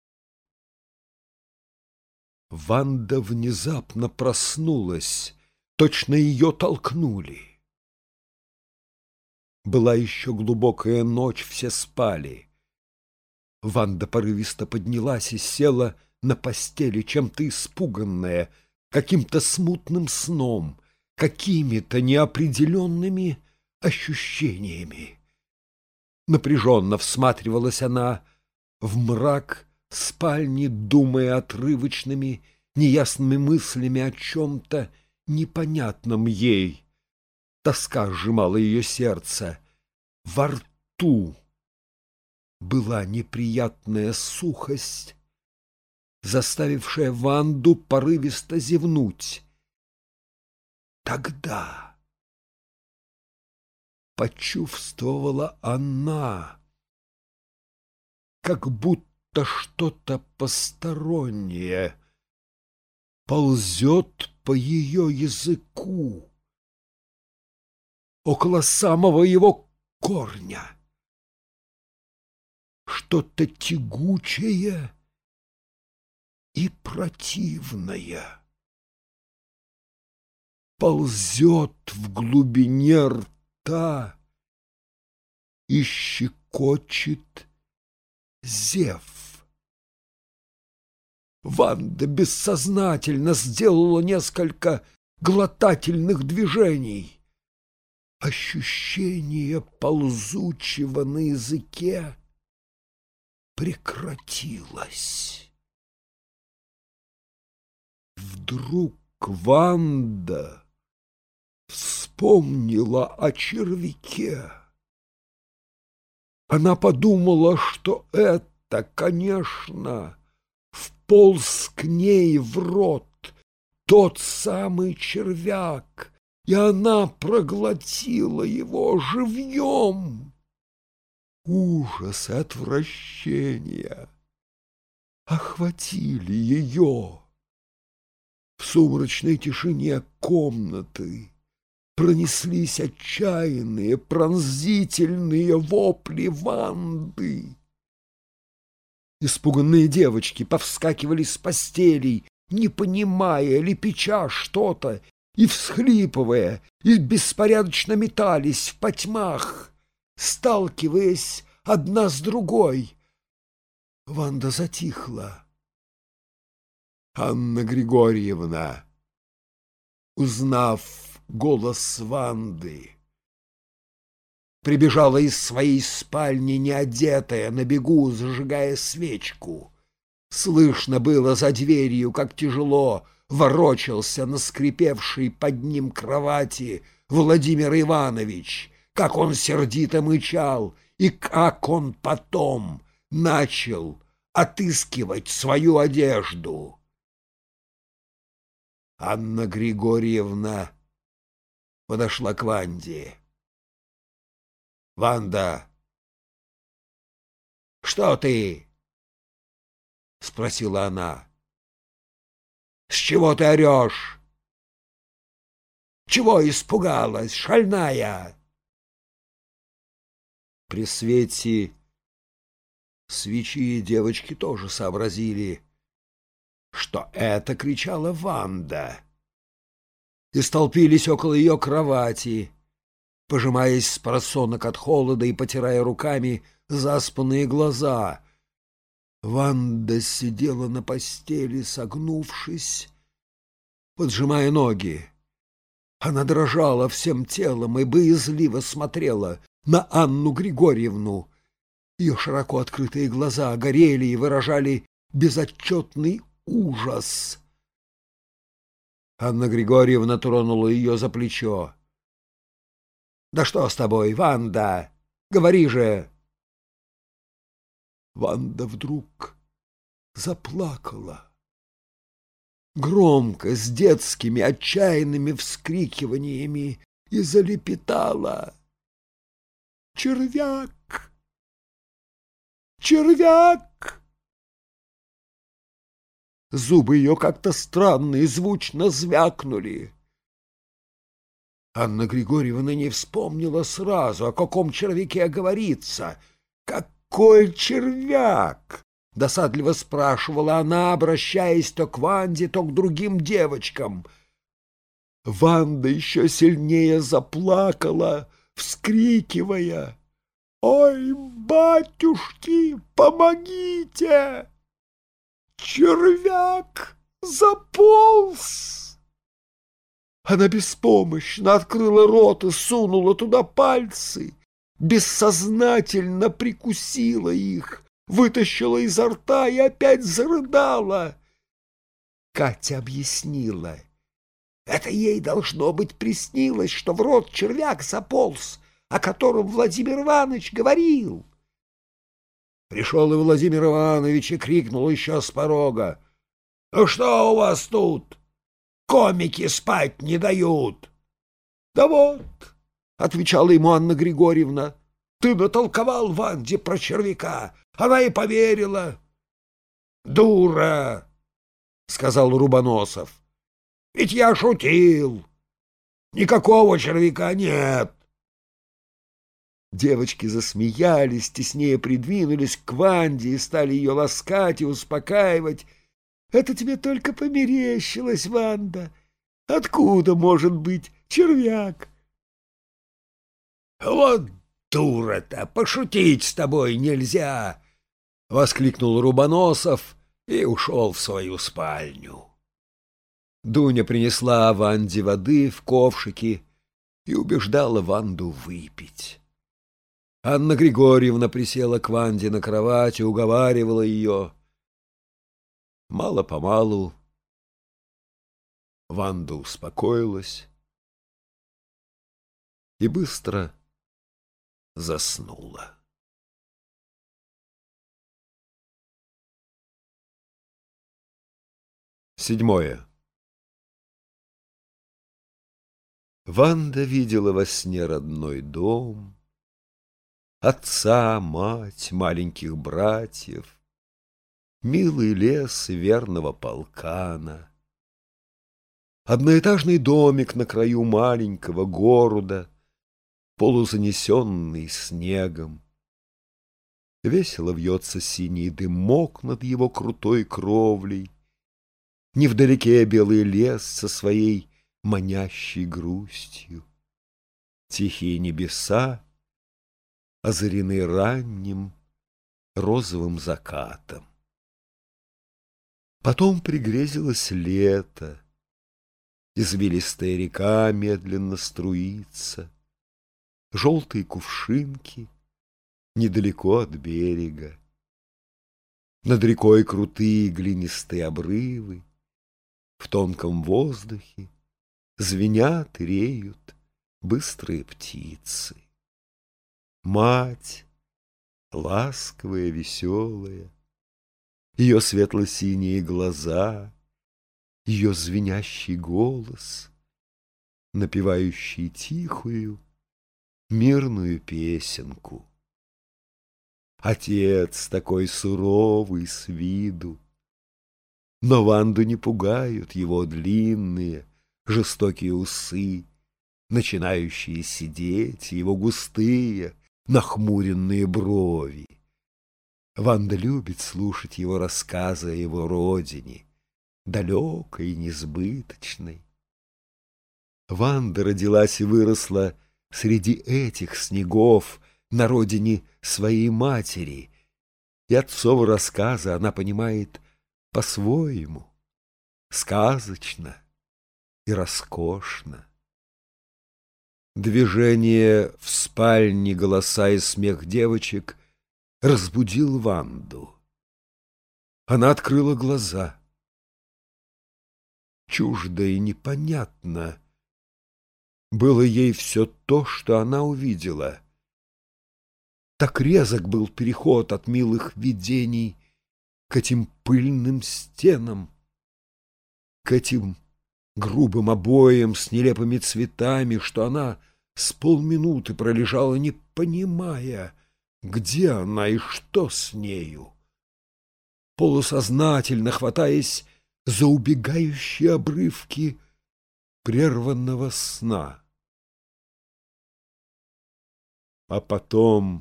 Ванда внезапно проснулась точно ее толкнули. Была еще глубокая ночь, все спали. Ванда порывисто поднялась и села на постели, чем-то испуганная, каким-то смутным сном, какими-то неопределенными ощущениями. Напряженно всматривалась она в мрак спальни, думая отрывочными, неясными мыслями о чем-то непонятном ей. Тоска сжимала ее сердце. Во рту была неприятная сухость, заставившая Ванду порывисто зевнуть. Тогда почувствовала она, как будто что-то постороннее ползет по ее языку, около самого его корня. Что-то тягучее и противное ползет в глубине рта и щекочет зев. Ванда бессознательно сделала несколько глотательных движений. Ощущение ползучего на языке прекратилось. Вдруг Ванда вспомнила о червяке. Она подумала, что это, конечно, вполз к ней в рот тот самый червяк, и она проглотила его живьем. Ужас и отвращение охватили ее. В сумрачной тишине комнаты пронеслись отчаянные, пронзительные вопли Ванды. Испуганные девочки повскакивали с постелей, не понимая, лепеча что-то, и, всхлипывая, и беспорядочно метались в потьмах, сталкиваясь одна с другой. Ванда затихла. Анна Григорьевна, узнав голос Ванды, прибежала из своей спальни неодетая, на бегу зажигая свечку. Слышно было за дверью, как тяжело ворочался на скрипевшей под ним кровати Владимир Иванович, как он сердито мычал и как он потом начал отыскивать свою одежду. Анна Григорьевна подошла к Ванде. — Ванда, что ты? — спросила она. — С чего ты орешь? Чего испугалась, шальная? При свете свечи девочки тоже сообразили, что это кричала Ванда, и столпились около ее кровати, пожимаясь спросонок от холода и потирая руками заспанные глаза. Ванда сидела на постели, согнувшись, поджимая ноги. Она дрожала всем телом и боязливо смотрела на Анну Григорьевну. Ее широко открытые глаза горели и выражали безотчетный ужас. Анна Григорьевна тронула ее за плечо. — Да что с тобой, Ванда? Говори же! Ванда вдруг заплакала. Громко, с детскими отчаянными вскрикиваниями, и залепетала: «Червяк! Червяк!» Зубы ее как-то странно и звучно звякнули. Анна Григорьевна не вспомнила сразу, о каком червяке говорится. «Какой червяк?» — досадливо спрашивала она, обращаясь то к Ванде, то к другим девочкам. Ванда еще сильнее заплакала, вскрикивая: «Ой, батюшки, помогите! Червяк заполз!» Она беспомощно открыла рот и сунула туда пальцы, бессознательно прикусила их, вытащила изо рта и опять зарыдала. Катя объяснила: это ей, должно быть, приснилось, что в рот червяк заполз, о котором Владимир Иванович говорил. Пришел и Владимир Иванович и крикнул еще с порога: «Ну что у вас тут? Комики спать не дают!» «Да вот», — отвечала ему Анна Григорьевна, — «ты натолковал Ванде про червяка, она и поверила». «Дура», — сказал Рубоносов, — «ведь я шутил, никакого червяка нет». Девочки засмеялись, теснее придвинулись к Ванде и стали ее ласкать и успокаивать. «Это тебе только померещилось, Ванда. Откуда может быть червяк?» «Вот дура-то, пошутить с тобой нельзя!» — воскликнул Рубоносов и ушел в свою спальню. Дуня принесла Ванде воды в ковшике и убеждала Ванду выпить. Анна Григорьевна присела к Ванде на кровать и уговаривала ее. Мало-помалу Ванда успокоилась и быстро заснула. Седьмое. Ванда видела во сне родной дом, отца, мать, маленьких братьев, милый лес верного полкана, одноэтажный домик на краю маленького города, полузанесенный снегом. Весело вьется синий дымок над его крутой кровлей, невдалеке белый лес со своей манящей грустью. Тихие небеса озарены ранним розовым закатом. Потом пригрезилось лето, извилистая река медленно струится, желтые кувшинки недалеко от берега. Над рекой крутые глинистые обрывы, в тонком воздухе звенят и реют быстрые птицы. Мать, ласковая, веселая, ее светло-синие глаза, ее звенящий голос, напевающий тихую, мирную песенку. Отец такой суровый с виду, но Ванду не пугают его длинные, жестокие усы, начинающие сидеть, его густые, нахмуренные брови. Ванда любит слушать его рассказы о его родине, далекой и несбыточной. Ванда родилась и выросла среди этих снегов на родине своей матери, и отцовы рассказы она понимает по-своему, сказочно и роскошно. Движение в спальне, голоса и смех девочек разбудил Ванду. Она открыла глаза. Чуждо и непонятно было ей все то, что она увидела. Так резок был переход от милых видений к этим пыльным стенам, к этим грубым обоям с нелепыми цветами, что она с полминуты пролежала, не понимая, где она и что с нею, полусознательно хватаясь за убегающие обрывки прерванного сна. А потом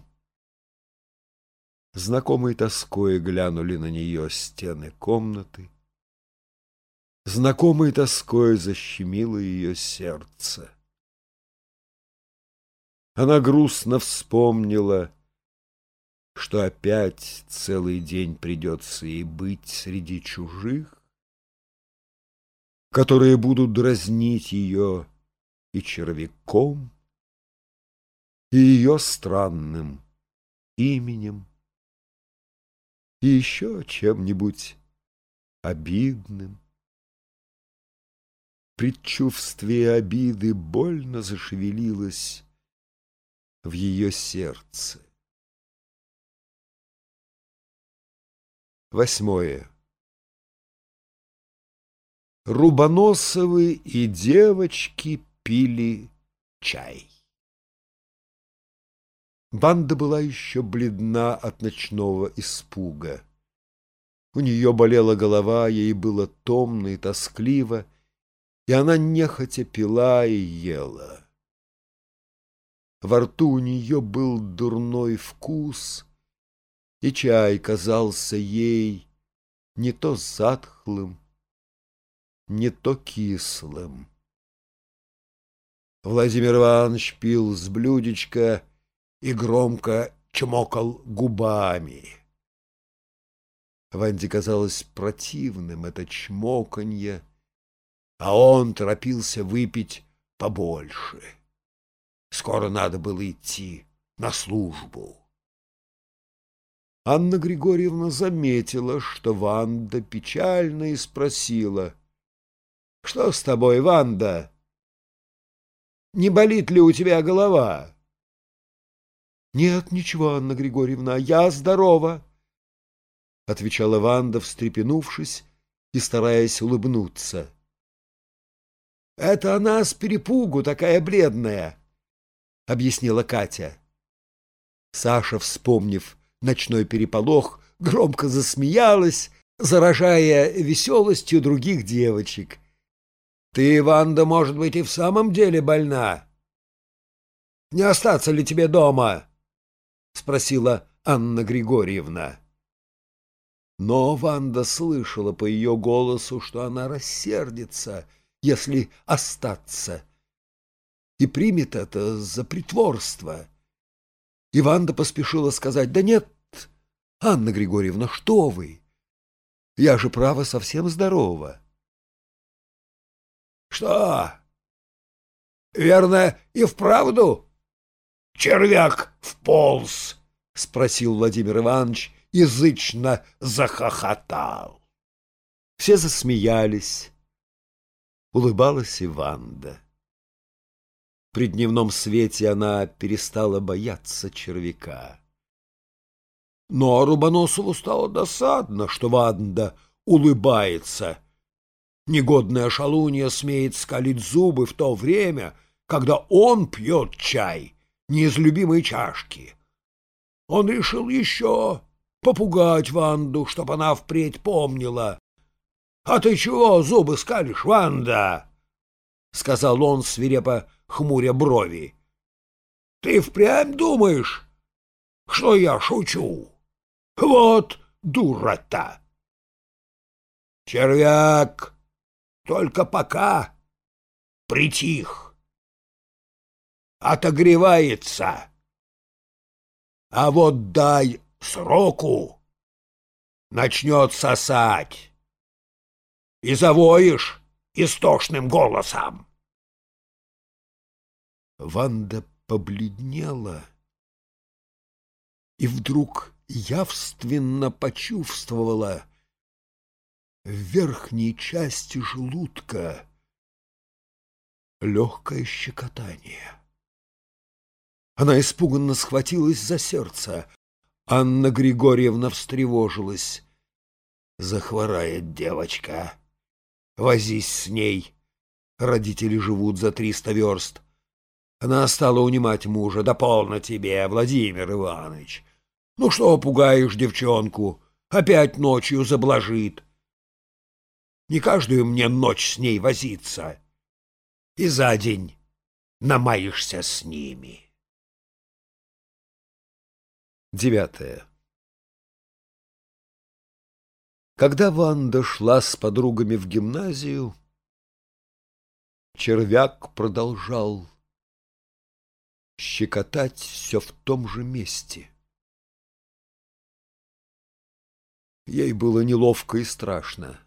знакомой тоской глянули на нее стены комнаты, Знакомой тоской защемило ее сердце. Она грустно вспомнила, что опять целый день придется ей быть среди чужих, которые будут дразнить ее и червяком, и ее странным именем, и еще чем-нибудь обидным. Предчувствие обиды больно зашевелилось в ее сердце. 8. Рубоносовы и девочки пили чай. Ванда была еще бледна от ночного испуга. У нее болела голова, ей было томно и тоскливо, и она нехотя пила и ела. Во рту у нее был дурной вкус, и чай казался ей не то затхлым, не то кислым. Владимир Иванович пил с блюдечка и громко чмокал губами. Ванде казалось противным это чмоканье, а он торопился выпить побольше. Скоро надо было идти на службу. Анна Григорьевна заметила, что Ванда печальна, и спросила: — Что с тобой, Ванда? Не болит ли у тебя голова? — Нет, ничего, Анна Григорьевна, я здорова, — отвечала Ванда, встрепенувшись и стараясь улыбнуться. — Это она с перепугу такая бледная, — объяснила Катя. Саша, вспомнив ночной переполох, громко засмеялась, заражая веселостью других девочек. — Ты, Ванда, может быть, и в самом деле больна? — Не остаться ли тебе дома? — спросила Анна Григорьевна. Но Ванда слышала по ее голосу, что она рассердится, если остаться, и примет это за притворство. И Ванда поспешила сказать: — Да нет, Анна Григорьевна, что вы? Я же, право, совсем здорова. — Что? Верно, и вправду червяк вполз? — спросил Владимир Иванович и язычно захохотал. Все засмеялись. Улыбалась и Ванда. При дневном свете она перестала бояться червяка. Но Рубоносову стало досадно, что Ванда улыбается. Негодная шалунья смеет скалить зубы в то время, когда он пьет чай не из любимой чашки. Он решил еще попугать Ванду, чтоб она впредь помнила. — А ты чего зубы скалишь, Ванда? — сказал он, свирепо хмуря брови. — Ты впрямь думаешь, что я шучу? Вот дура-то! Червяк только пока притих, отогревается, а вот дай сроку, начнет сосать, и завоешь истошным голосом. Ванда побледнела и вдруг явственно почувствовала в верхней части желудка легкое щекотание. Она испуганно схватилась за сердце. Анна Григорьевна встревожилась. — Захворает девочка. Возись с ней. Родители живут за 300 верст. Она стала унимать мужа. — Да полно тебе, Владимир Иванович. Ну что пугаешь девчонку? Опять ночью заблажит. Не каждую мне ночь с ней возиться. И за день намаешься с ними. 9. Когда Ванда шла с подругами в гимназию, червяк продолжал щекотать все в том же месте. Ей было неловко и страшно.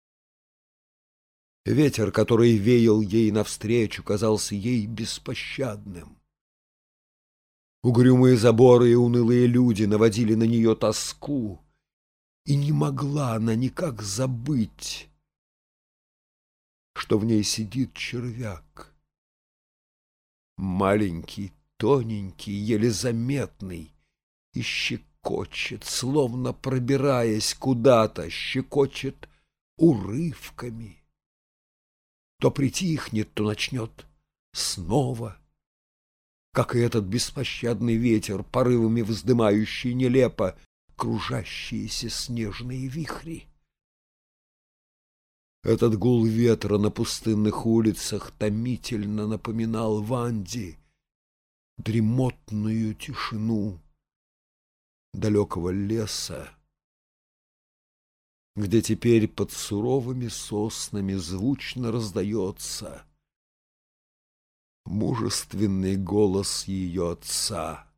Ветер, который веял ей навстречу, казался ей беспощадным. Угрюмые заборы и унылые люди наводили на нее тоску, и не могла она никак забыть, что в ней сидит червяк. Маленький, тоненький, еле заметный, и щекочет, словно пробираясь куда-то, щекочет урывками. То притихнет, то начнет снова, как и этот беспощадный ветер, порывами вздымающий нелепо кружащиеся снежные вихри. Этот гул ветра на пустынных улицах томительно напоминал Ванде дремотную тишину далекого леса, где теперь под суровыми соснами звучно раздается мужественный голос ее отца.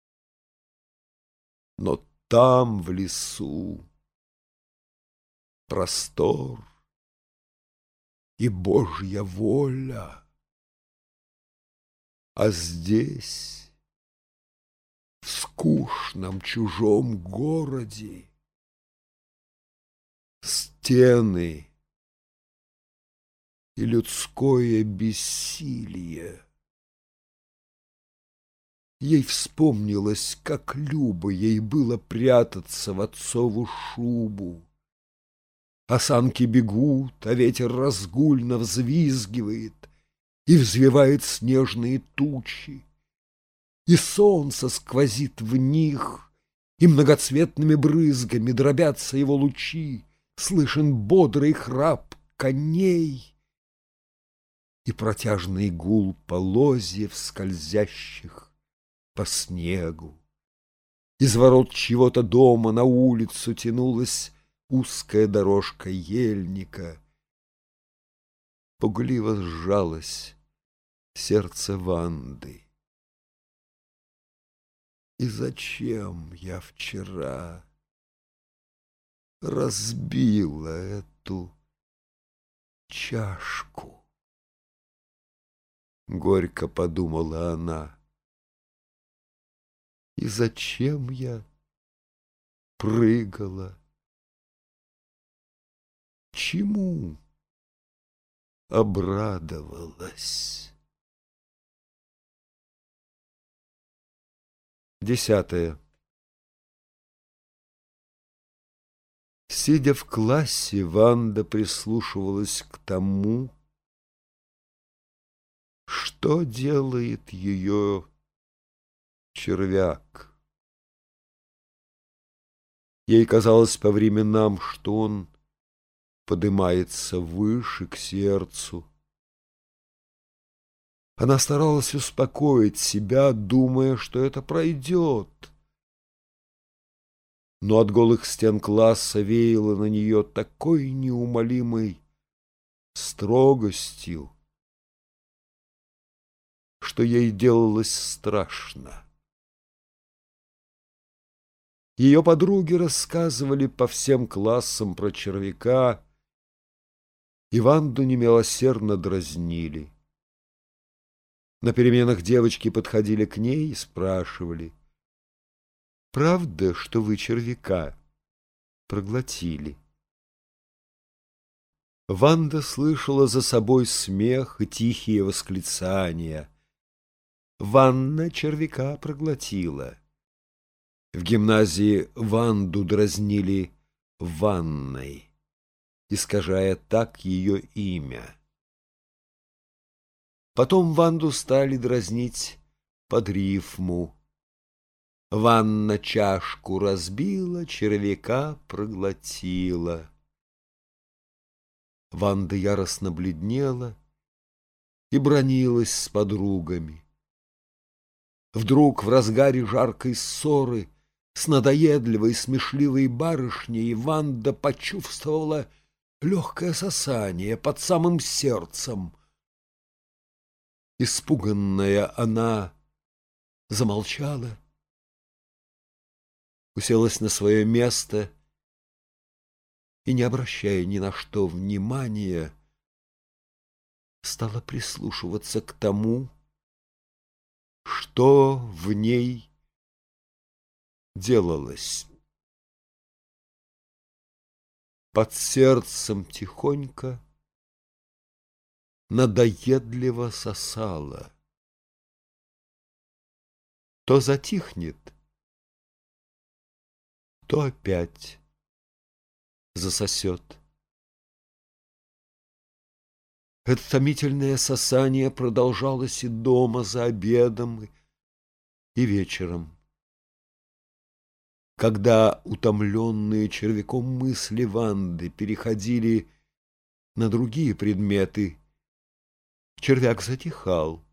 Но там, в лесу, простор и Божья воля, а здесь, в скучном чужом городе, стены и людское бессилие. Ей вспомнилось, как любо ей было прятаться в отцову шубу. Осанки бегут, а ветер разгульно взвизгивает и взвивает снежные тучи, и солнце сквозит в них, и многоцветными брызгами дробятся его лучи, слышен бодрый храп коней и протяжный гул полозьев, скользящих по снегу. Из ворот чьего-то дома на улицу тянулась узкая дорожка ельника. Пугливо сжалось сердце Ванды. И зачем я вчера разбила эту чашку? Горько подумала она. И зачем я прыгала? Чему обрадовалась? 10. Сидя в классе, Ванда прислушивалась к тому, что делает ее червяк. Ей казалось по временам, что он подымается выше к сердцу. Она старалась успокоить себя, думая, что это пройдет. Но от голых стен класса веяло на нее такой неумолимой строгостью, что ей делалось страшно. Ее подруги рассказывали по всем классам про червяка, и Ванду немилосердно дразнили. На переменах девочки подходили к ней и спрашивали: «Правда, что вы червяка проглотили?» Ванда слышала за собой смех и тихие восклицания. «Ванна червяка проглотила». В гимназии Ванду дразнили Ванной, искажая так ее имя. Потом Ванду стали дразнить под рифму. Ванна чашку разбила, червяка проглотила. Ванда яростно бледнела и бранилась с подругами. Вдруг в разгаре жаркой ссоры с надоедливой, смешливой барышней Ванда почувствовала легкое сосание под самым сердцем. Испуганная, она замолчала, уселась на свое место и, не обращая ни на что внимания, стала прислушиваться к тому, что в ней делалось. Под сердцем тихонько, надоедливо сосала. То затихнет, то опять засосет. Это томительное сосание продолжалось и дома за обедом, и вечером. Когда утомленные червяком мысли Ванды переходили на другие предметы, червяк затихал.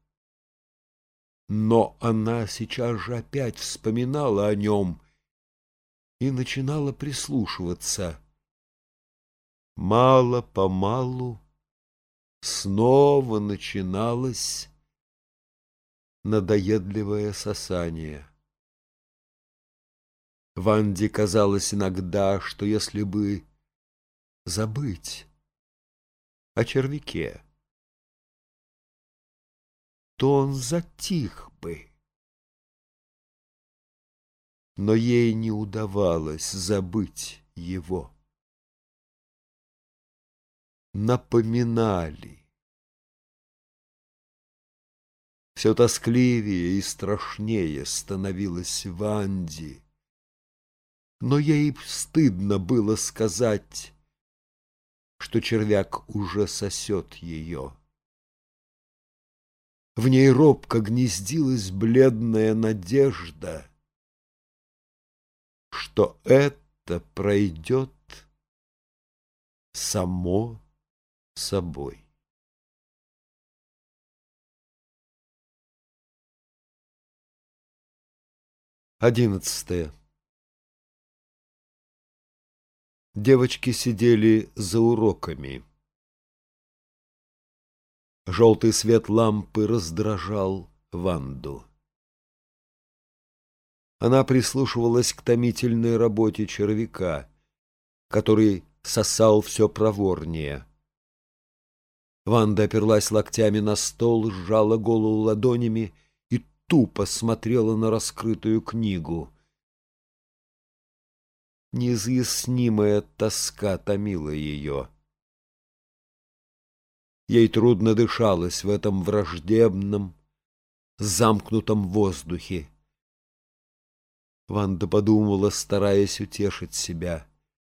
Но она сейчас же опять вспоминала о нем и начинала прислушиваться. Мало-помалу снова начиналось надоедливое сосание. Ванде казалось иногда, что если бы забыть о червяке, то он затих бы. Но ей не удавалось забыть его. Напоминали. Все тоскливее и страшнее становилось Ванде, но ей стыдно было сказать, что червяк уже сосет ее. В ней робко гнездилась бледная надежда, что это пройдет само собой. 11. Девочки сидели за уроками. Желтый свет лампы раздражал Ванду. Она прислушивалась к томительной работе червяка, который сосал все проворнее. Ванда оперлась локтями на стол, сжала голову ладонями и тупо смотрела на раскрытую книгу. Неизъяснимая тоска томила ее. Ей трудно дышалось в этом враждебном, замкнутом воздухе. Ванда подумала, стараясь утешить себя.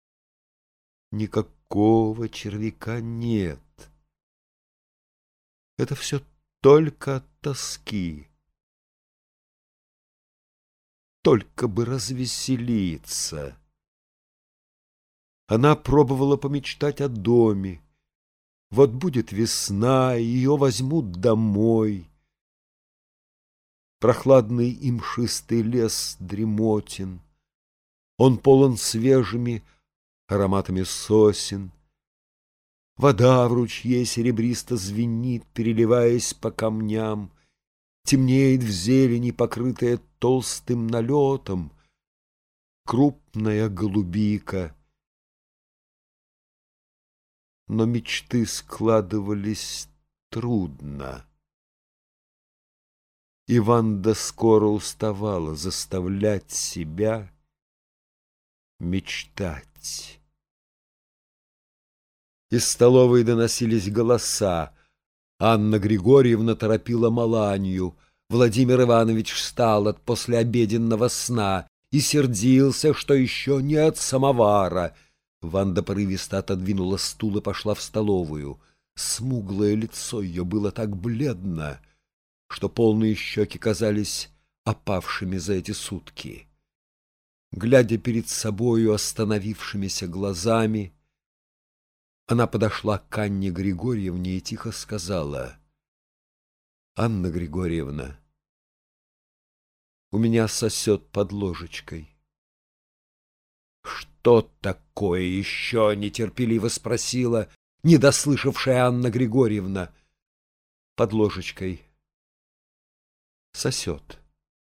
Никакого червяка нет. Это все только от тоски. Только бы развеселиться. Она пробовала помечтать о доме. Вот будет весна, и ее возьмут домой. Прохладный и мшистый лес дремотен. Он полон свежими ароматами сосен. Вода в ручье серебристо звенит, переливаясь по камням. Темнеет в зелени, покрытая толстым налетом, крупная голубика. Но мечты складывались трудно. И Ванда скоро уставала заставлять себя мечтать. Из столовой доносились голоса. Анна Григорьевна торопила Маланью. Владимир Иванович встал от послеобеденного сна и сердился, что еще нет самовара. Ванда порывисто отодвинула стул и пошла в столовую. Смуглое лицо ее было так бледно, что полные щеки казались опавшими за эти сутки. Глядя перед собою остановившимися глазами, она подошла к Анне Григорьевне и тихо сказала: «Анна Григорьевна, у меня сосет под ложечкой». «Что такое еще?» — нетерпеливо спросила недослышавшая Анна Григорьевна. Под ложечкой сосет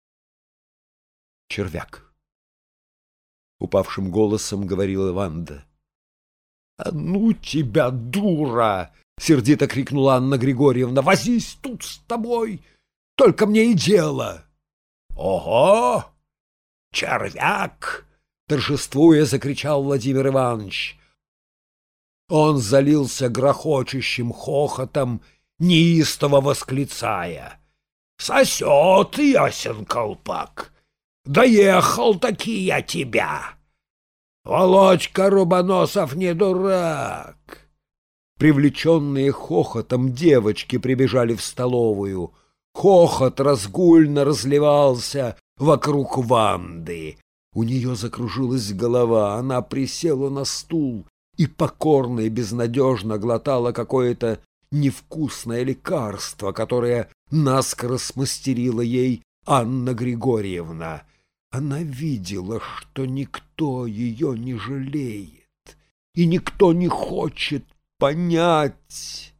червяк. Упавшим голосом говорила Ванда. «А ну тебя, дура!» — сердито крикнула Анна Григорьевна. «Возись тут с тобой! Только мне и дело!» «Ого! Червяк!» — торжествуя закричал Владимир Иванович. Он залился грохочущим хохотом, неистово восклицая: «Сосет, ясен колпак! Доехал-таки я тебя! Володька Рубоносов не дурак!» Привлеченные хохотом девочки прибежали в столовую. Хохот разгульно разливался вокруг Ванды. У нее закружилась голова, она присела на стул и покорно и безнадежно глотала какое-то невкусное лекарство, которое наскоро смастерила ей Анна Григорьевна. Она видела, что никто ее не жалеет, и никто не хочет понять,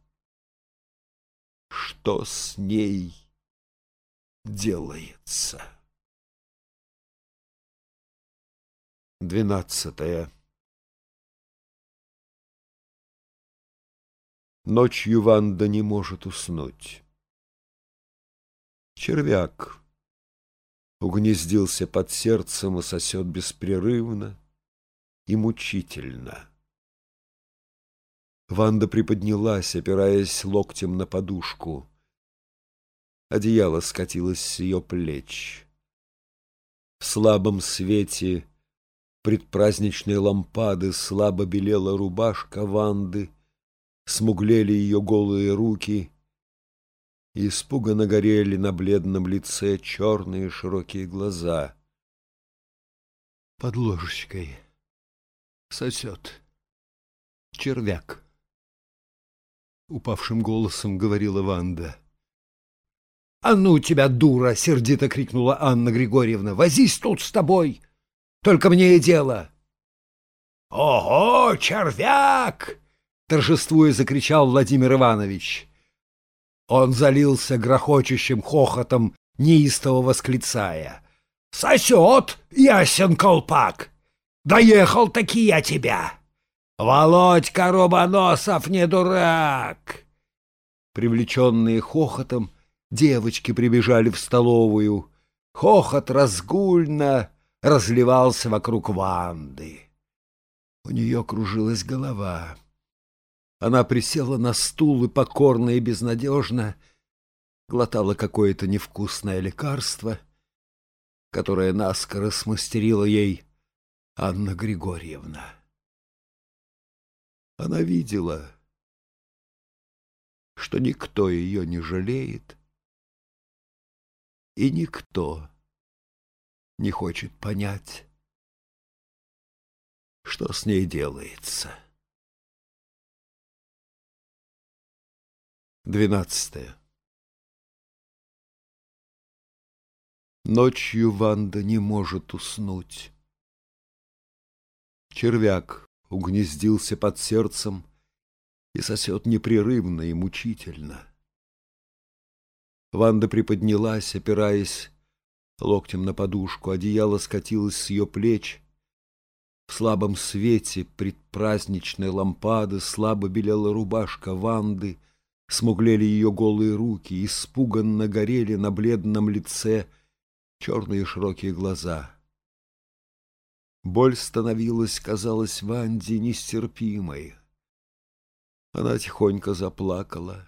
что с ней делается. 12. Ночью Ванда не может уснуть. Червяк угнездился под сердцем и сосет беспрерывно и мучительно. Ванда приподнялась, опираясь локтем на подушку. Одеяло скатилось с ее плеч. В слабом свете предпраздничной лампады слабо белела рубашка Ванды, смуглели ее голые руки, и испуганно горели на бледном лице черные широкие глаза. Под ложечкой сосет червяк, — упавшим голосом говорила Ванда. «А ну тебя, дура!» — сердито крикнула Анна Григорьевна. «Возись тут с тобой! Только мне и дело!» «Ого, червяк!» — торжествуя закричал Владимир Иванович. Он залился грохочущим хохотом, неистово восклицая: «Сосет, ясен колпак! Доехал-таки я тебя! Володька Рубоносов не дурак!» Привлеченные хохотом, девочки прибежали в столовую. Хохот разгульно разливался вокруг Ванды. У нее кружилась голова. Она присела на стул и покорно и безнадежно глотала какое-то невкусное лекарство, которое наскоро смастерила ей Анна Григорьевна. Она видела, что никто ее не жалеет, и никто не хочет понять, что с ней делается. 12. Ночью Ванда не может уснуть. Червяк угнездился под сердцем и сосет непрерывно и мучительно. Ванда приподнялась, опираясь локтем на подушку. Одеяло скатилось с ее плеч. В слабом свете предпраздничной лампады слабо белела рубашка Ванды, смуглели ее голые руки, испуганно горели на бледном лице черные широкие глаза. Боль становилась, казалось, Ванде нестерпимой. Она тихонько заплакала,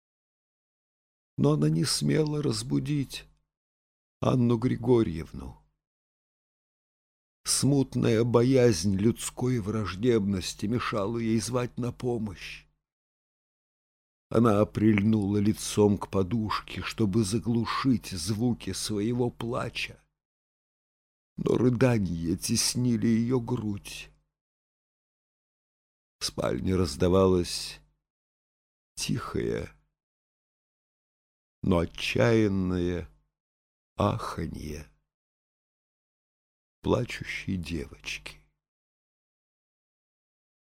но она не смела разбудить Анну Григорьевну. Смутная боязнь людской враждебности мешала ей звать на помощь. Она прильнула лицом к подушке, чтобы заглушить звуки своего плача, но рыдания теснили ее грудь. В спальне раздавалось тихое, но отчаянное аханье плачущей девочки.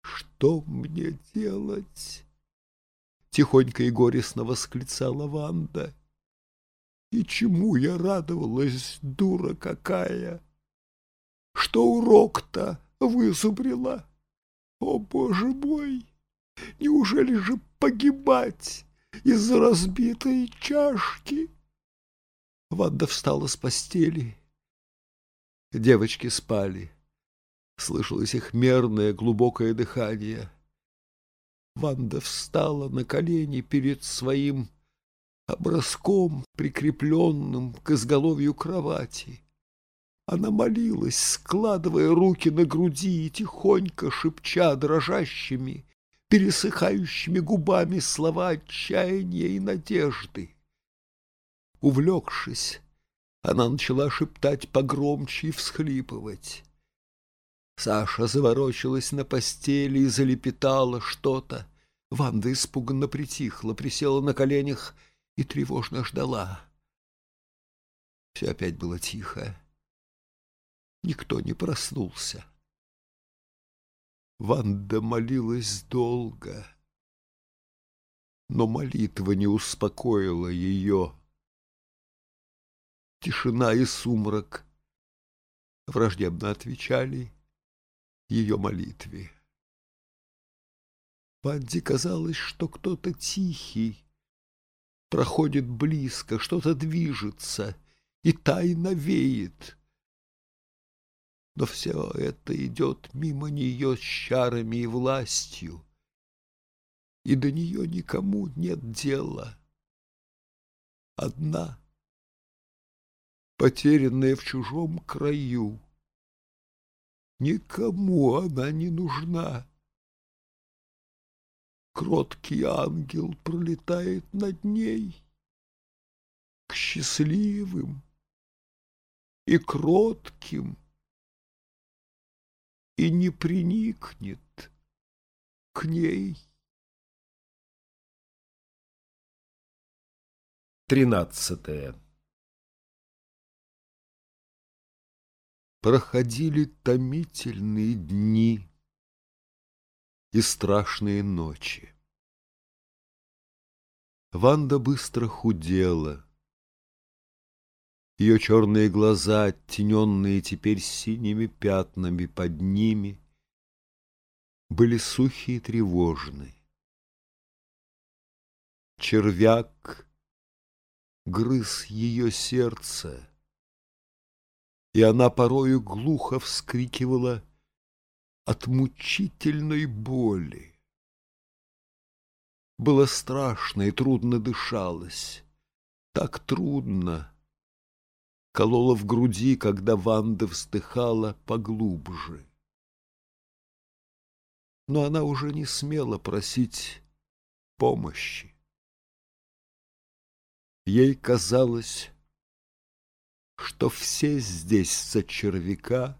Что мне делать? Тихонько и горестно восклицала Ванда. И чему я радовалась, дура какая? Что урок-то вызубрила? О, Боже мой! Неужели же погибать из-за разбитой чашки? Ванда встала с постели. Девочки спали. Слышалось их мерное глубокое дыхание. Ванда встала на колени перед своим образком, прикрепленным к изголовью кровати. Она молилась, складывая руки на груди и тихонько шепча дрожащими, пересыхающими губами слова отчаяния и надежды. Увлекшись, она начала шептать погромче и всхлипывать. Саша заворочилась на постели и залепетала что-то. Ванда испуганно притихла, присела на коленях и тревожно ждала. Все опять было тихо. Никто не проснулся. Ванда молилась долго, но молитва не успокоила ее. Тишина и сумрак враждебно отвечали ее молитве. Ванде казалось, что кто-то тихий проходит близко, что-то движется и тайно веет. Но все это идет мимо нее с чарами и властью, и до нее никому нет дела. Одна, потерянная в чужом краю, никому она не нужна. Кроткий ангел пролетает над ней к счастливым и кротким и не приникнет к ней. 13. Проходили томительные дни и страшные ночи. Ванда быстро худела. Ее черные глаза, оттененные теперь синими пятнами под ними, были сухие и тревожны. Червяк грыз ее сердце, и она порою глухо вскрикивала от мучительной боли. Было страшно и трудно дышалось, так трудно. Колола в груди, когда Ванда вздыхала поглубже. Но она уже не смела просить помощи. Ей казалось, что все здесь за червяка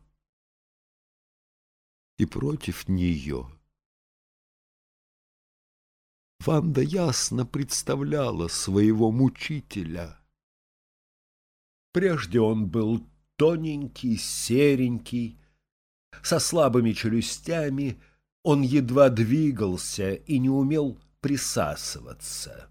и против нее. Ванда ясно представляла своего мучителя. Прежде он был тоненький, серенький, со слабыми челюстями, он едва двигался и не умел присасываться.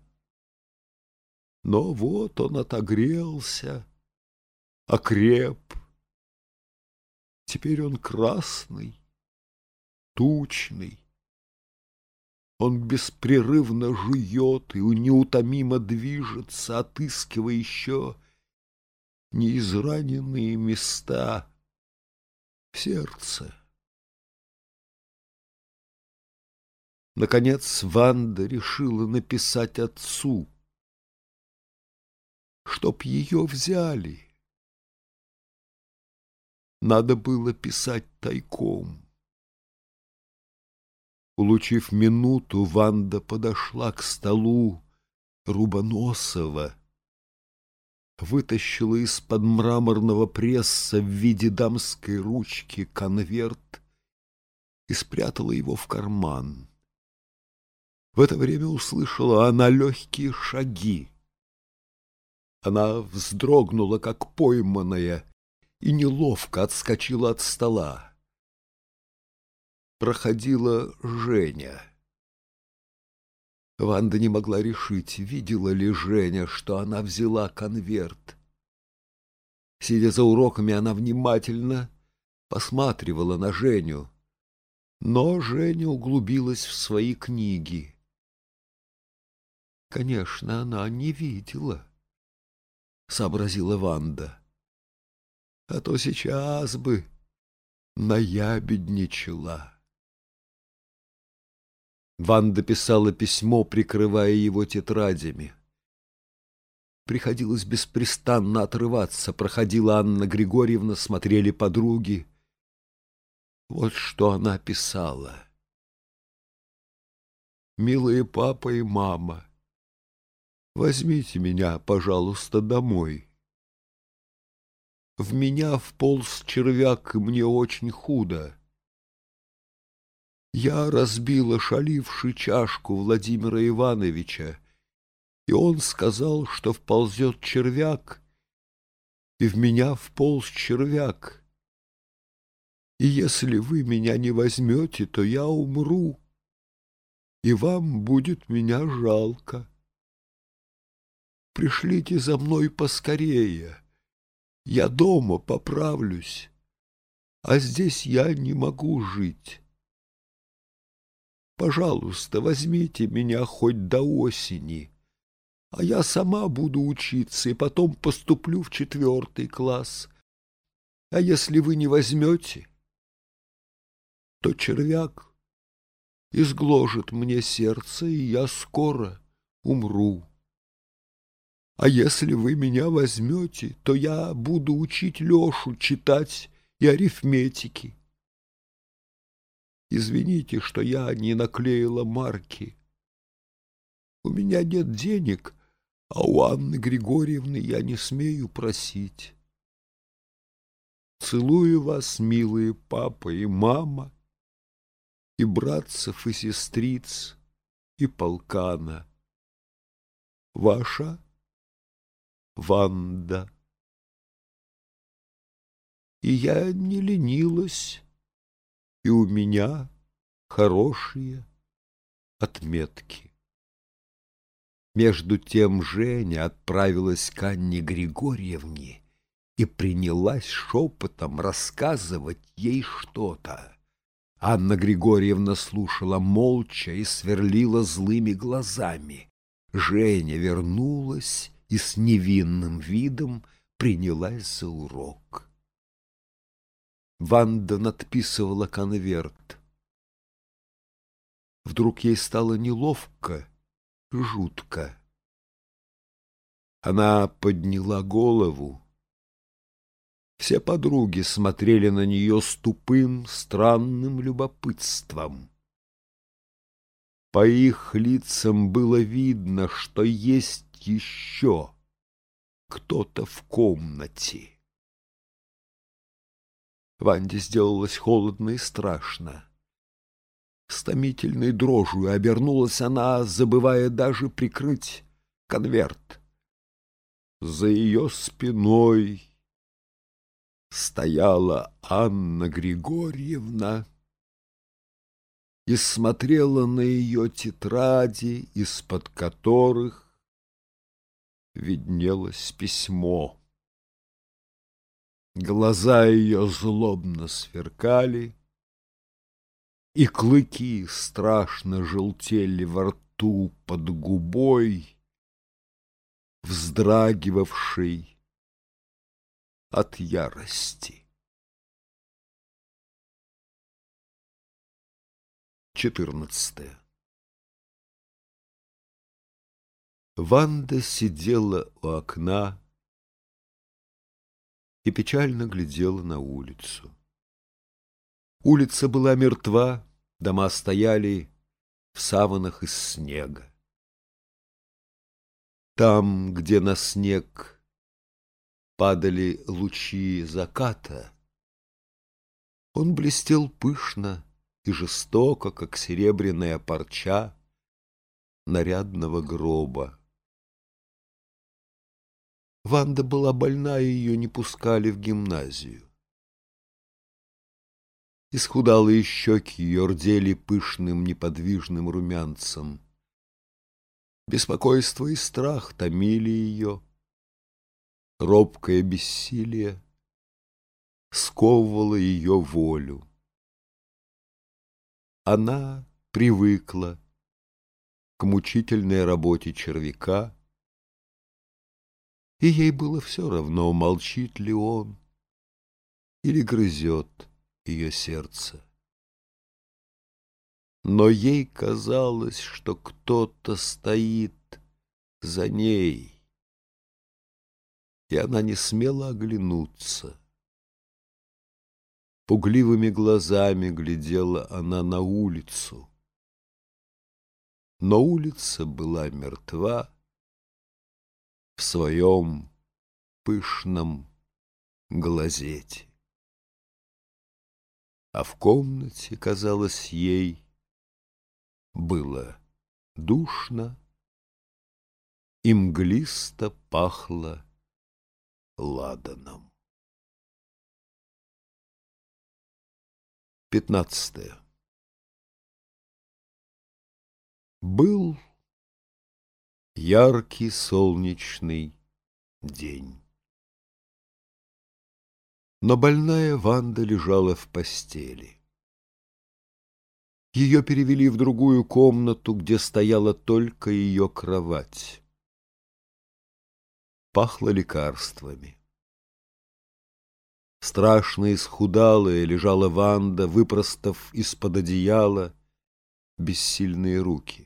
Но вот он отогрелся, окреп. Теперь он красный, тучный. Он беспрерывно жует и неутомимо движется, отыскивая еще неизраненные места в сердце. Наконец Ванда решила написать отцу, чтоб ее взяли. Надо было писать тайком. Улучив минуту, Ванда подошла к столу Рубоносова, вытащила из-под мраморного пресса в виде дамской ручки конверт и спрятала его в карман. В это время услышала она легкие шаги. Она вздрогнула, как пойманная, и неловко отскочила от стола. проходила Женя. Ванда не могла решить, видела ли Женя, что она взяла конверт. Сидя за уроками, она внимательно посматривала на Женю, но Женя углубилась в свои книги. «Конечно, она не видела», — сообразила Ванда. «А то сейчас бы наябедничала». Ванда писала письмо, прикрывая его тетрадями. Приходилось беспрестанно отрываться. Проходила Анна Григорьевна, смотрели подруги. Вот что она писала. «Милые папа и мама, возьмите меня, пожалуйста, домой. В меня вполз червяк, и мне очень худо. Я разбила шаливши чашку Владимира Ивановича, и он сказал, что вползет червяк, и в меня вполз червяк. И если вы меня не возьмете, то я умру, и вам будет меня жалко. Пришлите за мной поскорее, я дома поправлюсь, а здесь я не могу жить. Пожалуйста, возьмите меня хоть до осени, а я сама буду учиться и потом поступлю в 4 класс. А если вы не возьмете, то червяк изгложит мне сердце, и я скоро умру. А если вы меня возьмете, то я буду учить Лешу читать и арифметики. Извините, что я не наклеила марки. У меня нет денег, а у Анны Григорьевны я не смею просить. Целую вас, милые папа и мама, и братцев, и сестриц, и полкана. Ваша Ванда». И я не ленилась, и у меня хорошие отметки. Между тем Женя отправилась к Анне Григорьевне и принялась шепотом рассказывать ей что-то. Анна Григорьевна слушала молча и сверлила злыми глазами. Женя вернулась и с невинным видом принялась за урок. Ванда надписывала конверт. Вдруг ей стало неловко, жутко. Она подняла голову. Все подруги смотрели на нее с тупым, странным любопытством. По их лицам было видно, что есть еще кто-то в комнате. Ванде сделалось холодно и страшно. С томительной дрожью обернулась она, забывая даже прикрыть конверт. За ее спиной стояла Анна Григорьевна и смотрела на ее тетради, из-под которых виднелось письмо. Глаза ее злобно сверкали, и клыки страшно желтели во рту под губой, вздрагивавшей от ярости. 14. Ванда сидела у окна и печально глядела на улицу. Улица была мертва, дома стояли в саванах из снега. Там, где на снег падали лучи заката, он блестел пышно и жестоко, как серебряная парча нарядного гроба. Ванда была больна, и ее не пускали в гимназию. Исхудалые щеки ее рдели пышным неподвижным румянцем. Беспокойство и страх томили ее. Робкое бессилие сковывало ее волю. Она привыкла к мучительной работе червяка, и ей было все равно, молчит ли он или грызет ее сердце. Но ей казалось, что кто-то стоит за ней, и она не смела оглянуться. Пугливыми глазами глядела она на улицу, но улица была мертва в своем пышном глазете. А в комнате, казалось ей, было душно и мглисто пахло ладаном. 15. Был яркий солнечный день. Но больная Ванда лежала в постели. Ее перевели в другую комнату, где стояла только ее кровать. Пахло лекарствами. Страшно исхудалая лежала Ванда, выпростав из-под одеяла бессильные руки.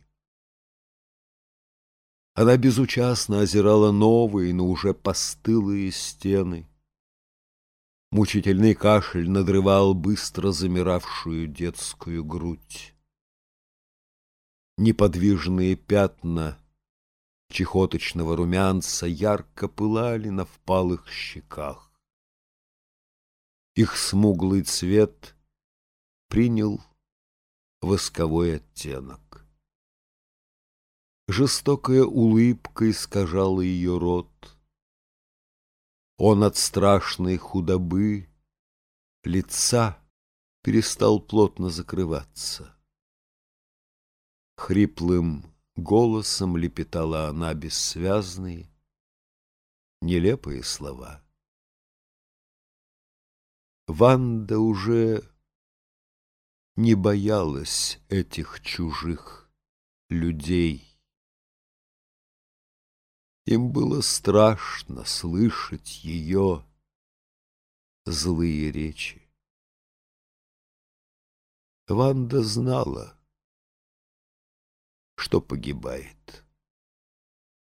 Она безучастно озирала новые, но уже постылые стены. Мучительный кашель надрывал быстро замиравшую детскую грудь. Неподвижные пятна чехоточного румянца ярко пылали на впалых щеках. Их смуглый цвет принял восковой оттенок. Жестокая улыбка искажала ее рот. Он от страшной худобы лица перестал плотно закрываться. Хриплым голосом лепетала она бессвязные, нелепые слова. Ванда уже не боялась этих чужих людей. Им было страшно слышать ее злые речи. Ванда знала, что погибает.